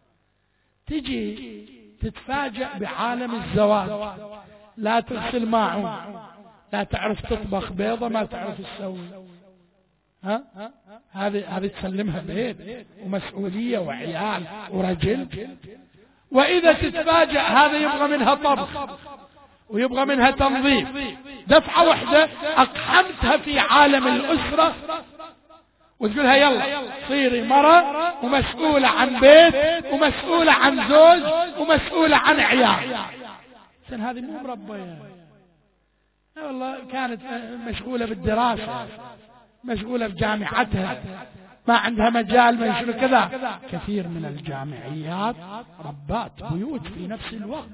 تجي تتفاجأ بعالم الزواج، لا تغسل ماعون، لا تعرف تطبخ بيضة، ما تعرف تسوي، ها هذه هذه تسلمها بيت ومسؤولية وعيال ورجل. وإذا تتفاجأ هذا يبغى منها طبخ ويبغى منها تنظيف، دفعة واحدة أقحمتها في عالم الأسرة، وتقولها يلا صيري مرة ومسؤولة عن بيت ومسؤولة عن زوج ومسؤولة عن عيال. سن هذه مو مربية، والله كانت مشغولة بالدراسة، مشغولة بجامعتها، ما عندها مجال من شنو كذا. كثير من الجامعيات ربات بيوت في نفس الوقت.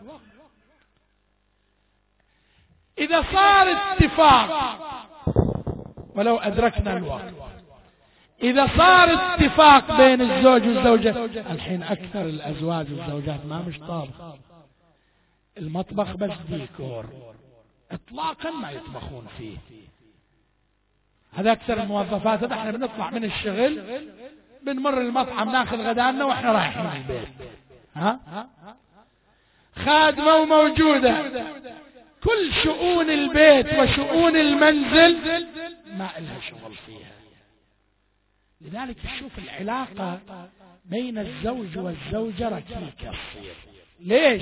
إذا صار اتفاق، ولو أدركنا الوقت، إذا صار اتفاق بين الزوج والزوجة، الحين أكثر الأزواج والزوجات ما مش طابخ، المطبخ بس ديكور، إطلاقا ما يطبخون فيه. هذا أكثر الموظفات. هذا احنا بنطلع من الشغل بنمر المطعم ناخذ غدانا واحنا رايحين البيت، ها خادمة وموجودة، كل شؤون البيت وشؤون المنزل ما لها شغل فيها. لذلك تشوف العلاقة بين الزوج والزوجة ركيكة تصير. ليش؟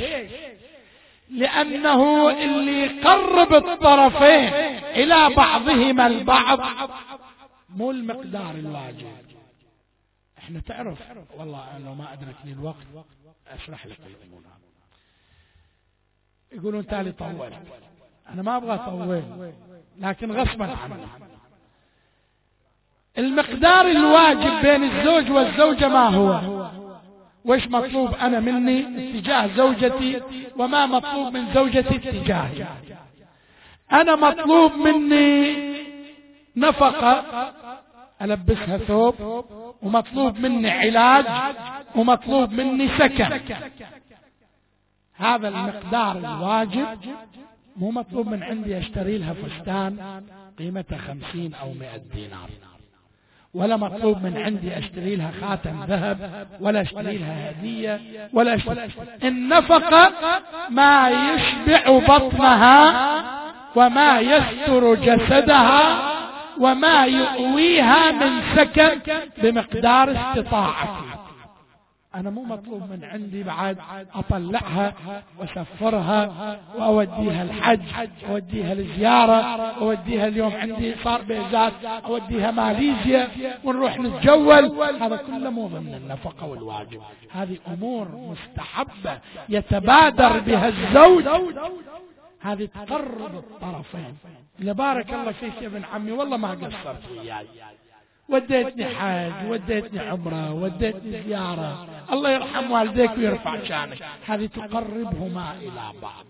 لأنه اللي يقرب الطرفين إلى بعضهما البعض مو المقدار الواجب. احنا تعرف والله أنه ما أدركني الوقت أشرح لك الأمور. يقولون تالي طول، أنا ما أبغى أطول لكن غصبا عني. المقدار الواجب بين الزوج والزوجة ما هو؟ وإيش مطلوب أنا مني اتجاه زوجتي وما مطلوب من زوجتي اتجاهي. أنا مطلوب مني نفقة ألبسها ثوب، ومطلوب مني علاج، ومطلوب مني سكن. هذا المقدار الواجب. مو مطلوب من عندي أشتري لها فستان قيمته خمسين أو مئة دينار، ولا مطلوب من عندي أشتري لها خاتم ذهب، ولا أشتري لها هدية، ولا أشتري. النفقة ما يشبع بطنها وما يستر جسدها وما يؤويها من سكن بمقدار استطاعتي. أنا مو مطلوب من عندي بعد أطلعها وأسفرها وأوديها الحج، أوديها الزيارة، أوديها اليوم عندي صار بيزات، أوديها ماليزيا ونروح نتجول. هذا كله مو ضمن النفقة والواجب. هذه أمور مستحبة يتبادر بها الزوج، هذه تقرب الطرفين. لبارك الله فيك يا ابن عمي، والله ما قصرت وياي، وديتني حاج، وديتني عمره، وديتني زيارة، الله يرحم والديك ويرفع شانك. هذه تقربهما إلى بعض.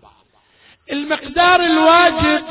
المقدار الواجب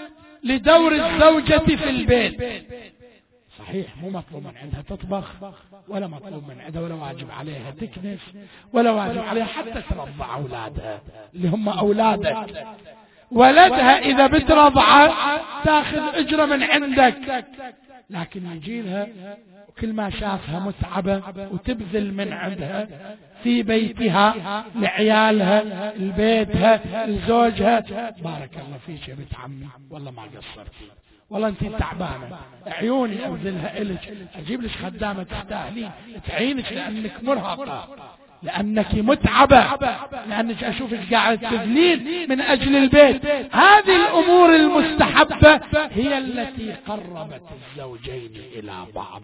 لدور الزوجة في البيت. صحيح مو مطلوب من عندها تطبخ، ولا مطلوب من عندها، ولا واجب عليها تكنس، ولا واجب عليها حتى ترضع أولادها اللي هم أولادك. ولدها إذا بترضعه تاخذ أجرة من عندك، لكن يجي لها وكل ما شافها متعبة وتبذل من عندها في بيتها لعيالها لبيتها لزوجها. بارك الله فيك يا بنت عمي، والله ما قصرتي، والله انت تعبانة، عيوني ابذلها إلك، اجيب لك خدامة تستاهلين، تعينك لانك مرهقة، لأنك متعبة، لأنك أشوفك قاعد تبذلين من أجل البيت. هذه الأمور المستحبة هي التي قربت الزوجين إلى بعض.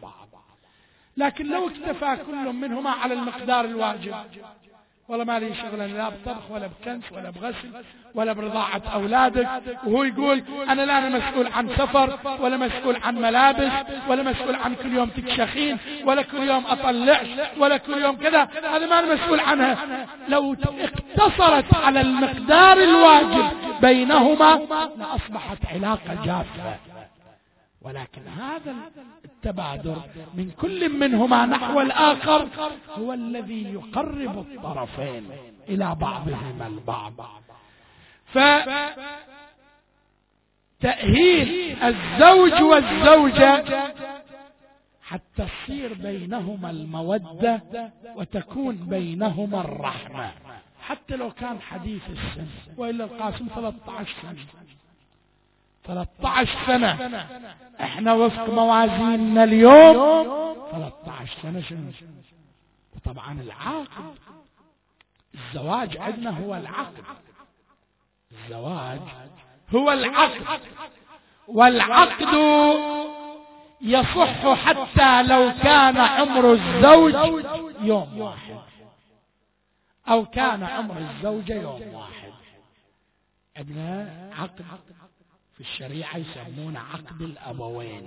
لكن لو اكتفى كل منهما على المقدار الواجب، والله ما لي شغل لا بطبخ ولا بكنس ولا بغسل ولا برضاعة أولادك، وهو يقول أنا لا أنا مسؤول عن سفر، ولا مسؤول عن ملابس، ولا مسؤول عن كل يوم تكشخين، ولا كل يوم أطلعش، ولا كل يوم كذا، هذا ما أنا مسؤول عنها. لو اقتصرت على المقدار الواجب بينهما لأصبحت علاقة جافة. ولكن هذا التبادر من كل منهما نحو الآخر هو الذي يقرب الطرفين إلى بعضهما البعض. فتأهيل الزوج والزوجة حتى تصير بينهما المودة وتكون بينهما الرحمة، حتى لو كان حديث السن. وإلا القاسم ثلاثة عشر سنة ثلاثة عشر سنة، احنا وفق موازيننا اليوم ثلاثة عشر سنة شنو؟ وطبعا العقد، الزواج عندنا هو العقد، الزواج هو العقد، والعقد يصح حتى لو كان عمر الزوج يوم واحد او كان عمر الزوجة يوم واحد. عندنا عقد في الشريعة يسمونه عقد الأبوين.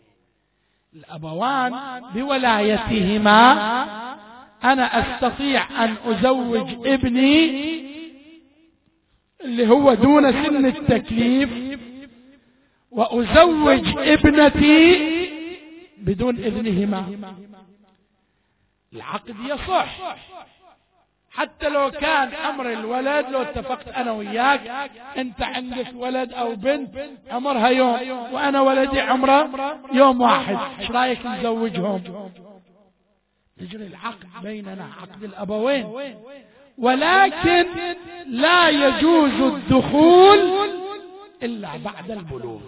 الأبوان بولايتهما أنا أستطيع أن أزوج ابني اللي هو دون سن التكليف، وأزوج ابنتي بدون إذنهما. العقد يصح حتى لو كان أمر الولد، لو اتفقت أنا وياك أنت عندك ولد أو بنت عمرها يوم وأنا ولدي عمره يوم واحد، ايش رايك نزوجهم؟ يجري العقد بيننا عقد الأبوين، ولكن لا يجوز الدخول إلا بعد البلوغ.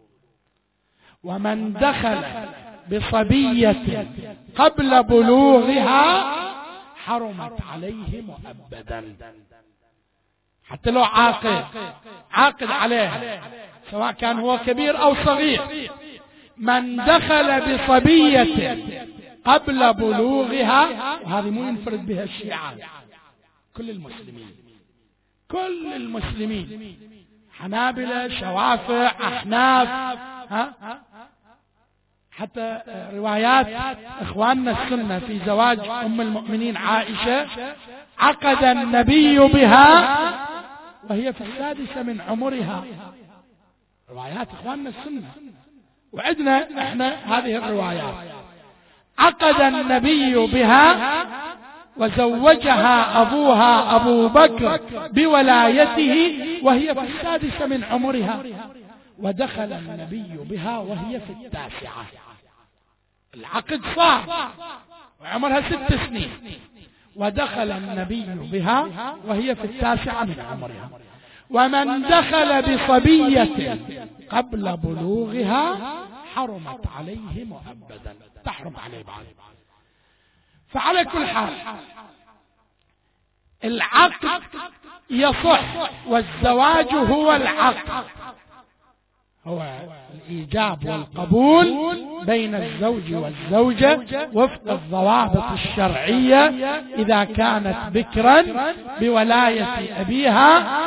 ومن دخل بصبية قبل بلوغها حرمت عليه مؤبدا، حتى لو عاقل عاقد عليها سواء كان هو كبير أو صغير. من دخل بصبية قبل بلوغها، وهذه مو ينفرد بها الشيعة، كل المسلمين كل المسلمين حنابلة شوافع أحناف ها حتى روايات إخواننا السنة في زواج أم المؤمنين عائشة، عقد النبي بها وهي في السادسة من عمرها. روايات إخواننا السنة، وعندنا احنا هذه الروايات. عقد النبي بها وزوجها أبوها أبو بكر بولايته وهي في السادسة من عمرها، ودخل النبي بها وهي في التاسعة. العقد صار وعمرها ست سنين، ودخل النبي بها وهي في التاسعة من عمرها. ومن دخل بصبية قبل بلوغها حرمت عليه مؤبدا، تحرم عليه بعد. فعلى كل حال العقد يصح، والزواج هو العقد، هو الإيجاب والقبول بين الزوج والزوجة وفق الضوابط الشرعية، إذا كانت بكرا بولاية أبيها،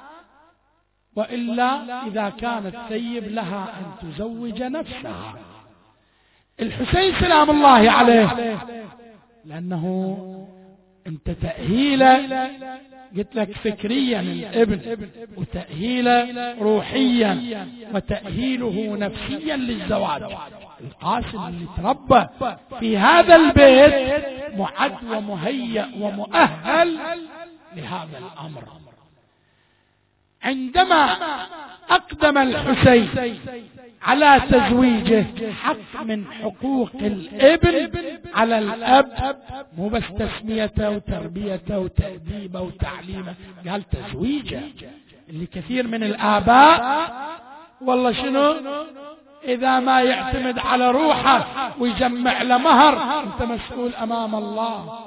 وإلا إذا كانت ثيب لها أن تزوج نفسها. الحسين سلام الله عليه، لأنه أنت تأهيله قلت لك فكريا الابن، وتأهيله روحيا، وتأهيله نفسيا للزواج. القاسم اللي تربى في هذا البيت معد ومهيأ ومؤهل لهذا الأمر. عندما أقدم الحسين على تزويجه حق من حقوق الابن على الأب، مو بس تسميته وتربيته وتأديبه وتعليمه، قال تزويجه. اللي كثير من الآباء والله شنو إذا ما يعتمد على روحه ويجمع له مهر، أنت مسؤول أمام الله،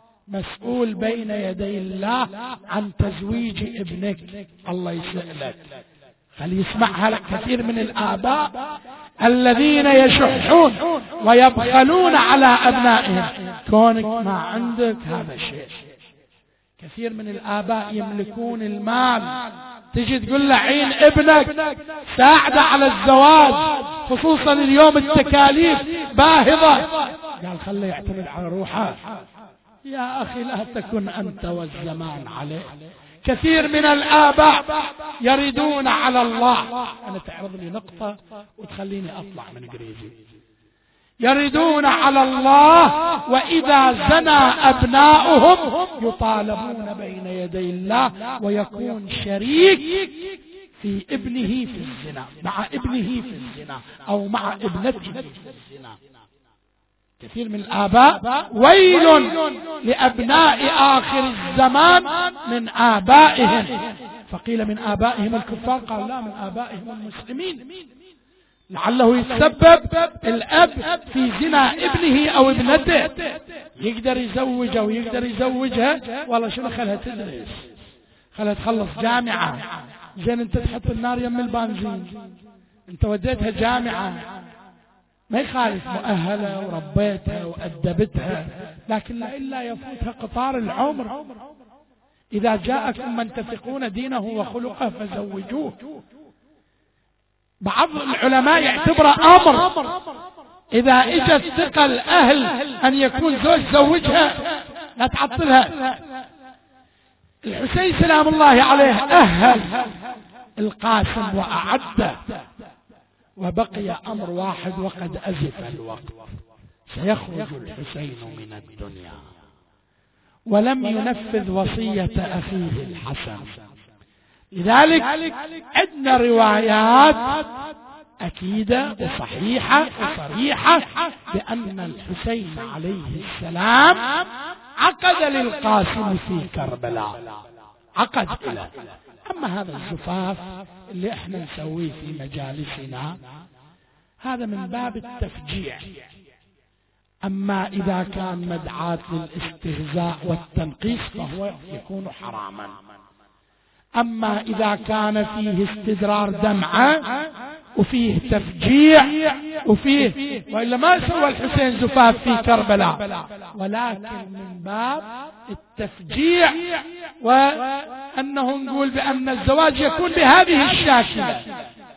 مسؤول بين يدي الله عن تزويج ابنك، الله يسألك. خلي يسمعها لك كثير من الآباء الذين يشحون ويبخلون على أبنائهم. كونك ما عندك هذا شيء. كثير من الآباء يملكون المال، تجي تقول له عين ابنك، ساعده على الزواج، خصوصا اليوم التكاليف باهظة، قال خليه يعتمد على روحه. يا أخي لا تكن أنت والزمان عليه. كثير من الآباء يريدون على الله، أنا تعرض لي نقطة وتخليني أطلع من قريبي. يريدون على الله، وإذا زنى أبناؤهم يطالبون بين يدي الله، ويكون شريك في ابنه في الزنا، مع ابنه في الزنا أو مع ابنته في الزنا. كثير من الآباء ويل لأبناء آخر الزمان من آبائهم. فقيل من آبائهم الكفار، قال لا، من آبائهم المسلمين، لعله يتسبب الأب في زنا ابنه أو ابنته، يقدر يزوجه ويقدر يزوجها، والله شنو خلها تدرس، خلها تخلص جامعة. زين انت تحط النار يم البنزين، انت وديتها جامعة ما يخالف، مؤهلة وربيتها وأدبتها، لكن لا إلا يفوتها قطار العمر. إذا جاءكم من تثقون دينه وخلقه فزوجوه. بعض العلماء يعتبره أمر، إذا اجت ثقة الأهل أن يكون زوج زوجها، لا تعطلها. الحسين سلام الله عليه أهل القاسم وأعده، وبقي أمر واحد وقد أزف الوقت، سيخرج الحسين من الدنيا، ولم ينفذ وصية أخيه الحسن. لذلك عندنا روايات أكيدة وصحيحة وصريحة بأن الحسين عليه السلام عقد للقاسم في كربلاء، عقد له. أما هذا الزفاف اللي احنا نسويه في مجالسنا هذا من باب التفجيع. أما إذا كان مدعاة للاستهزاء والتنقيص فهو يكون حراما. أما إذا كان فيه استدرار دمعة وفيه تفجيع وفيه، وإلا ما سوى الحسين زفاف في كربلاء، ولكن من باب التفجيع، وأنه نقول بأن الزواج يكون بهذه الشاكلة.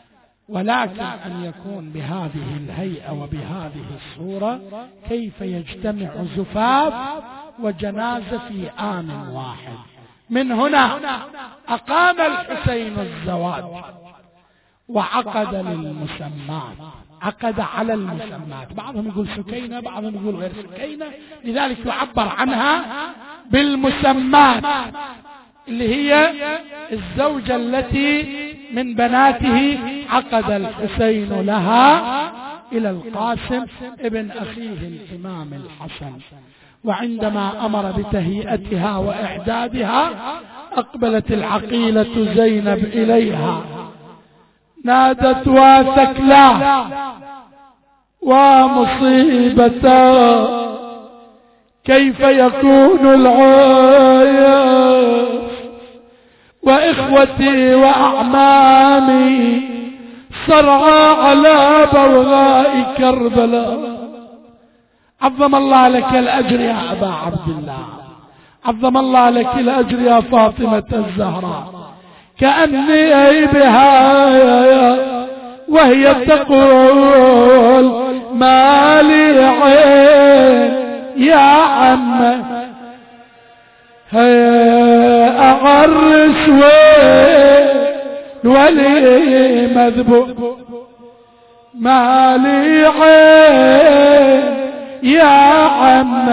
ولكن أن يكون بهذه الهيئة وبهذه الصورة، كيف يجتمع زفاف وجنازة في آن واحد؟ من هنا أقام الحسين الزواج وعقد للمسمات، عقد على المسمات، بعضهم يقول سكينة، بعضهم يقول غير سكينة، لذلك يعبر عنها بالمسمات، اللي هي الزوجة التي من بناته عقد الحسين لها إلى القاسم ابن أخيه الإمام الحسن. وعندما أمر بتهيئتها وإعدادها أقبلت العقيلة زينب إليها، نادت وثكلا ومصيبتا، كيف يكون العيش وإخوتي وأعمامي صرعى على بوغاء كربلاء. عظم الله لك الأجر يا أبا عبد الله، عظم الله لك الأجر يا فاطمة الزهراء. كأني بها وهي تقول ما لي عين يا عم أعرس ولي مذبوب، ما لي عين يا عم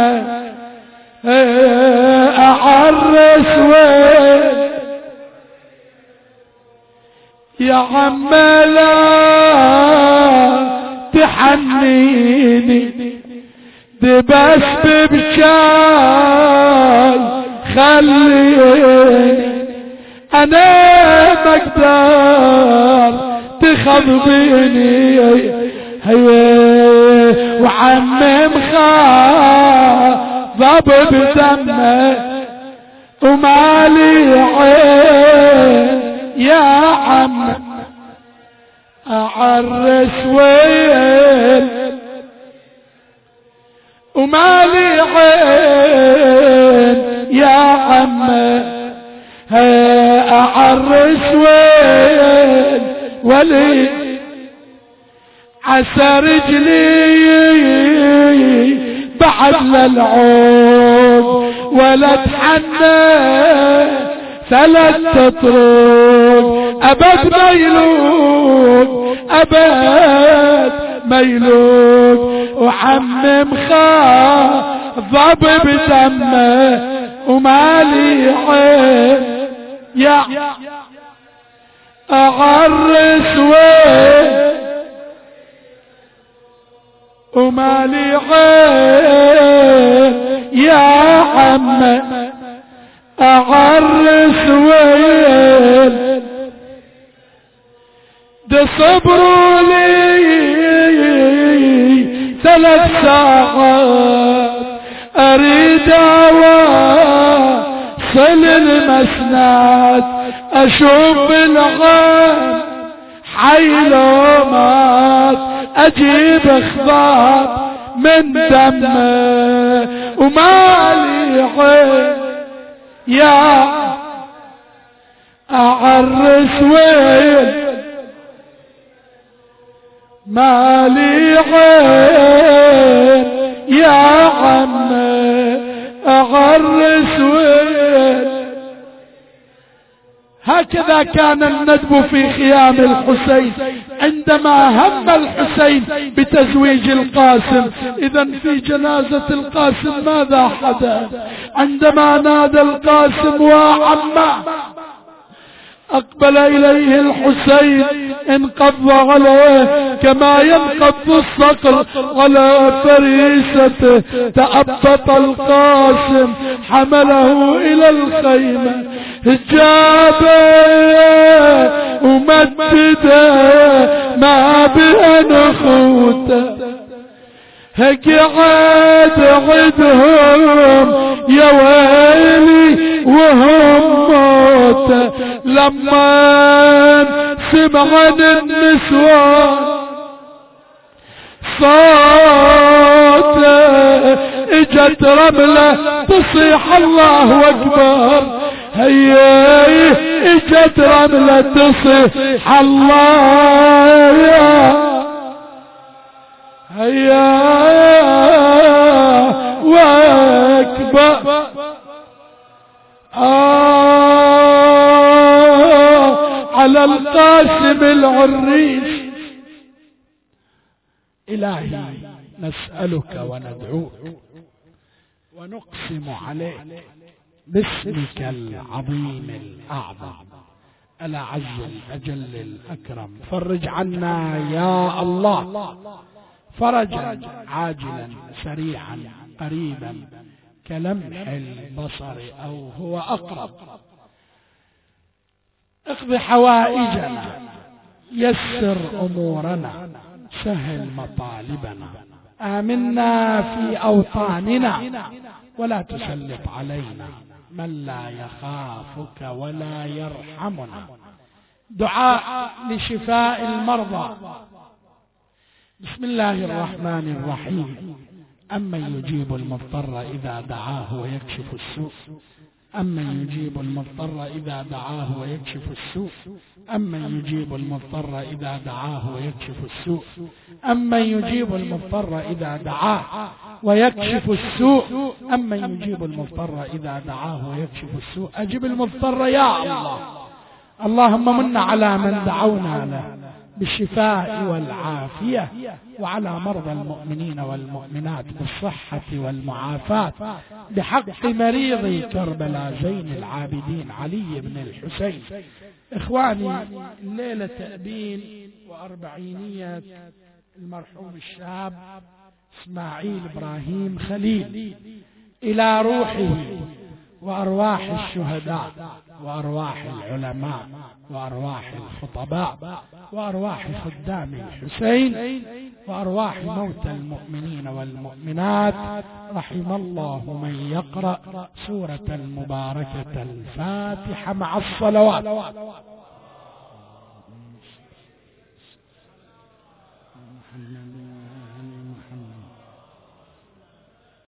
أعرس يا عم لا تحنيني، دبس ببشاي خليني، انا مقدر تخضبيني هي وعمم خاضب بدمه ومالي عين يا عم اعرس وين ومالي عين يا عم اعرس وين ولي عسى رجلي بعد للعود ولا تحنى ثلاث تطرق أبد ميلود أبد ميلود وعمم خاضب بدمه ومالي عين يا أعرس وين ومالي عين يا عم أعرس وين ده صبروا لي ثلاث ساعات أريد أواصل المسنات أشوف العين حيلومات أجيب اخبار من دمه ومالي عين يا أعرس وين مالي عين يا عم أعرس وين. هكذا كان الندب في خيام الحسين عندما هم الحسين بتزويج القاسم. إذا في جنازة القاسم ماذا حدث؟ عندما نادى القاسم وعمه أقبل إليه الحسين انقض عليه كما ينقض الصقر على فريسته. تأبط القاسم حمله إلى الخيمة جابه ومدده ما بين خوته. قعد عدهم يا ويلي وهم موت لما سمعن النسوان صوته اجت رملة تصيح الله اكبر هيا اجت رملة تصيح الله هيا واكبر آه على القاسم العريس. إلهي نسألك وندعوك ونقسم عليك باسمك العظيم الأعظم الأعز الأجل الأكرم، فرج عنا يا الله فرجا عاجلا سريعا قريبا كلمح البصر أو هو أقرب. اقض حوائجنا، يسر أمورنا، سهل مطالبنا، آمنا في أوطاننا، ولا تسلط علينا من لا يخافك ولا يرحمنا. دعاء لشفاء المرضى. بسم الله الرحمن الرحيم. أمن يجيب المضطر إذا دعاه ويكشف السوء أمن يجيب المضطر إذا دعاه ويكشف السوء أمن يجيب المضطر إذا دعاه ويكشف السوء أمن يجيب المضطر إذا دعاه ويكشف السوء أمن يجيب المضطر إذا دعاه ويكشف السوء. أجب المضطر يا الله. اللهم من على من دعونا له بالشفاء والعافية، وعلى مرضى المؤمنين والمؤمنات بالصحة والمعافاة، بحق مريض كربلاء زين العابدين علي بن الحسين. إخواني، الليلة تأبين وأربعينية المرحوم الشاب إسماعيل إبراهيم خليل، إلى روحه وأرواح الشهداء وأرواح العلماء وأرواح الخطباء وأرواح خدام الحسين وأرواح موتى المؤمنين والمؤمنات. رحم الله من يقرأ سورة المباركة الفاتحة مع الصلوات.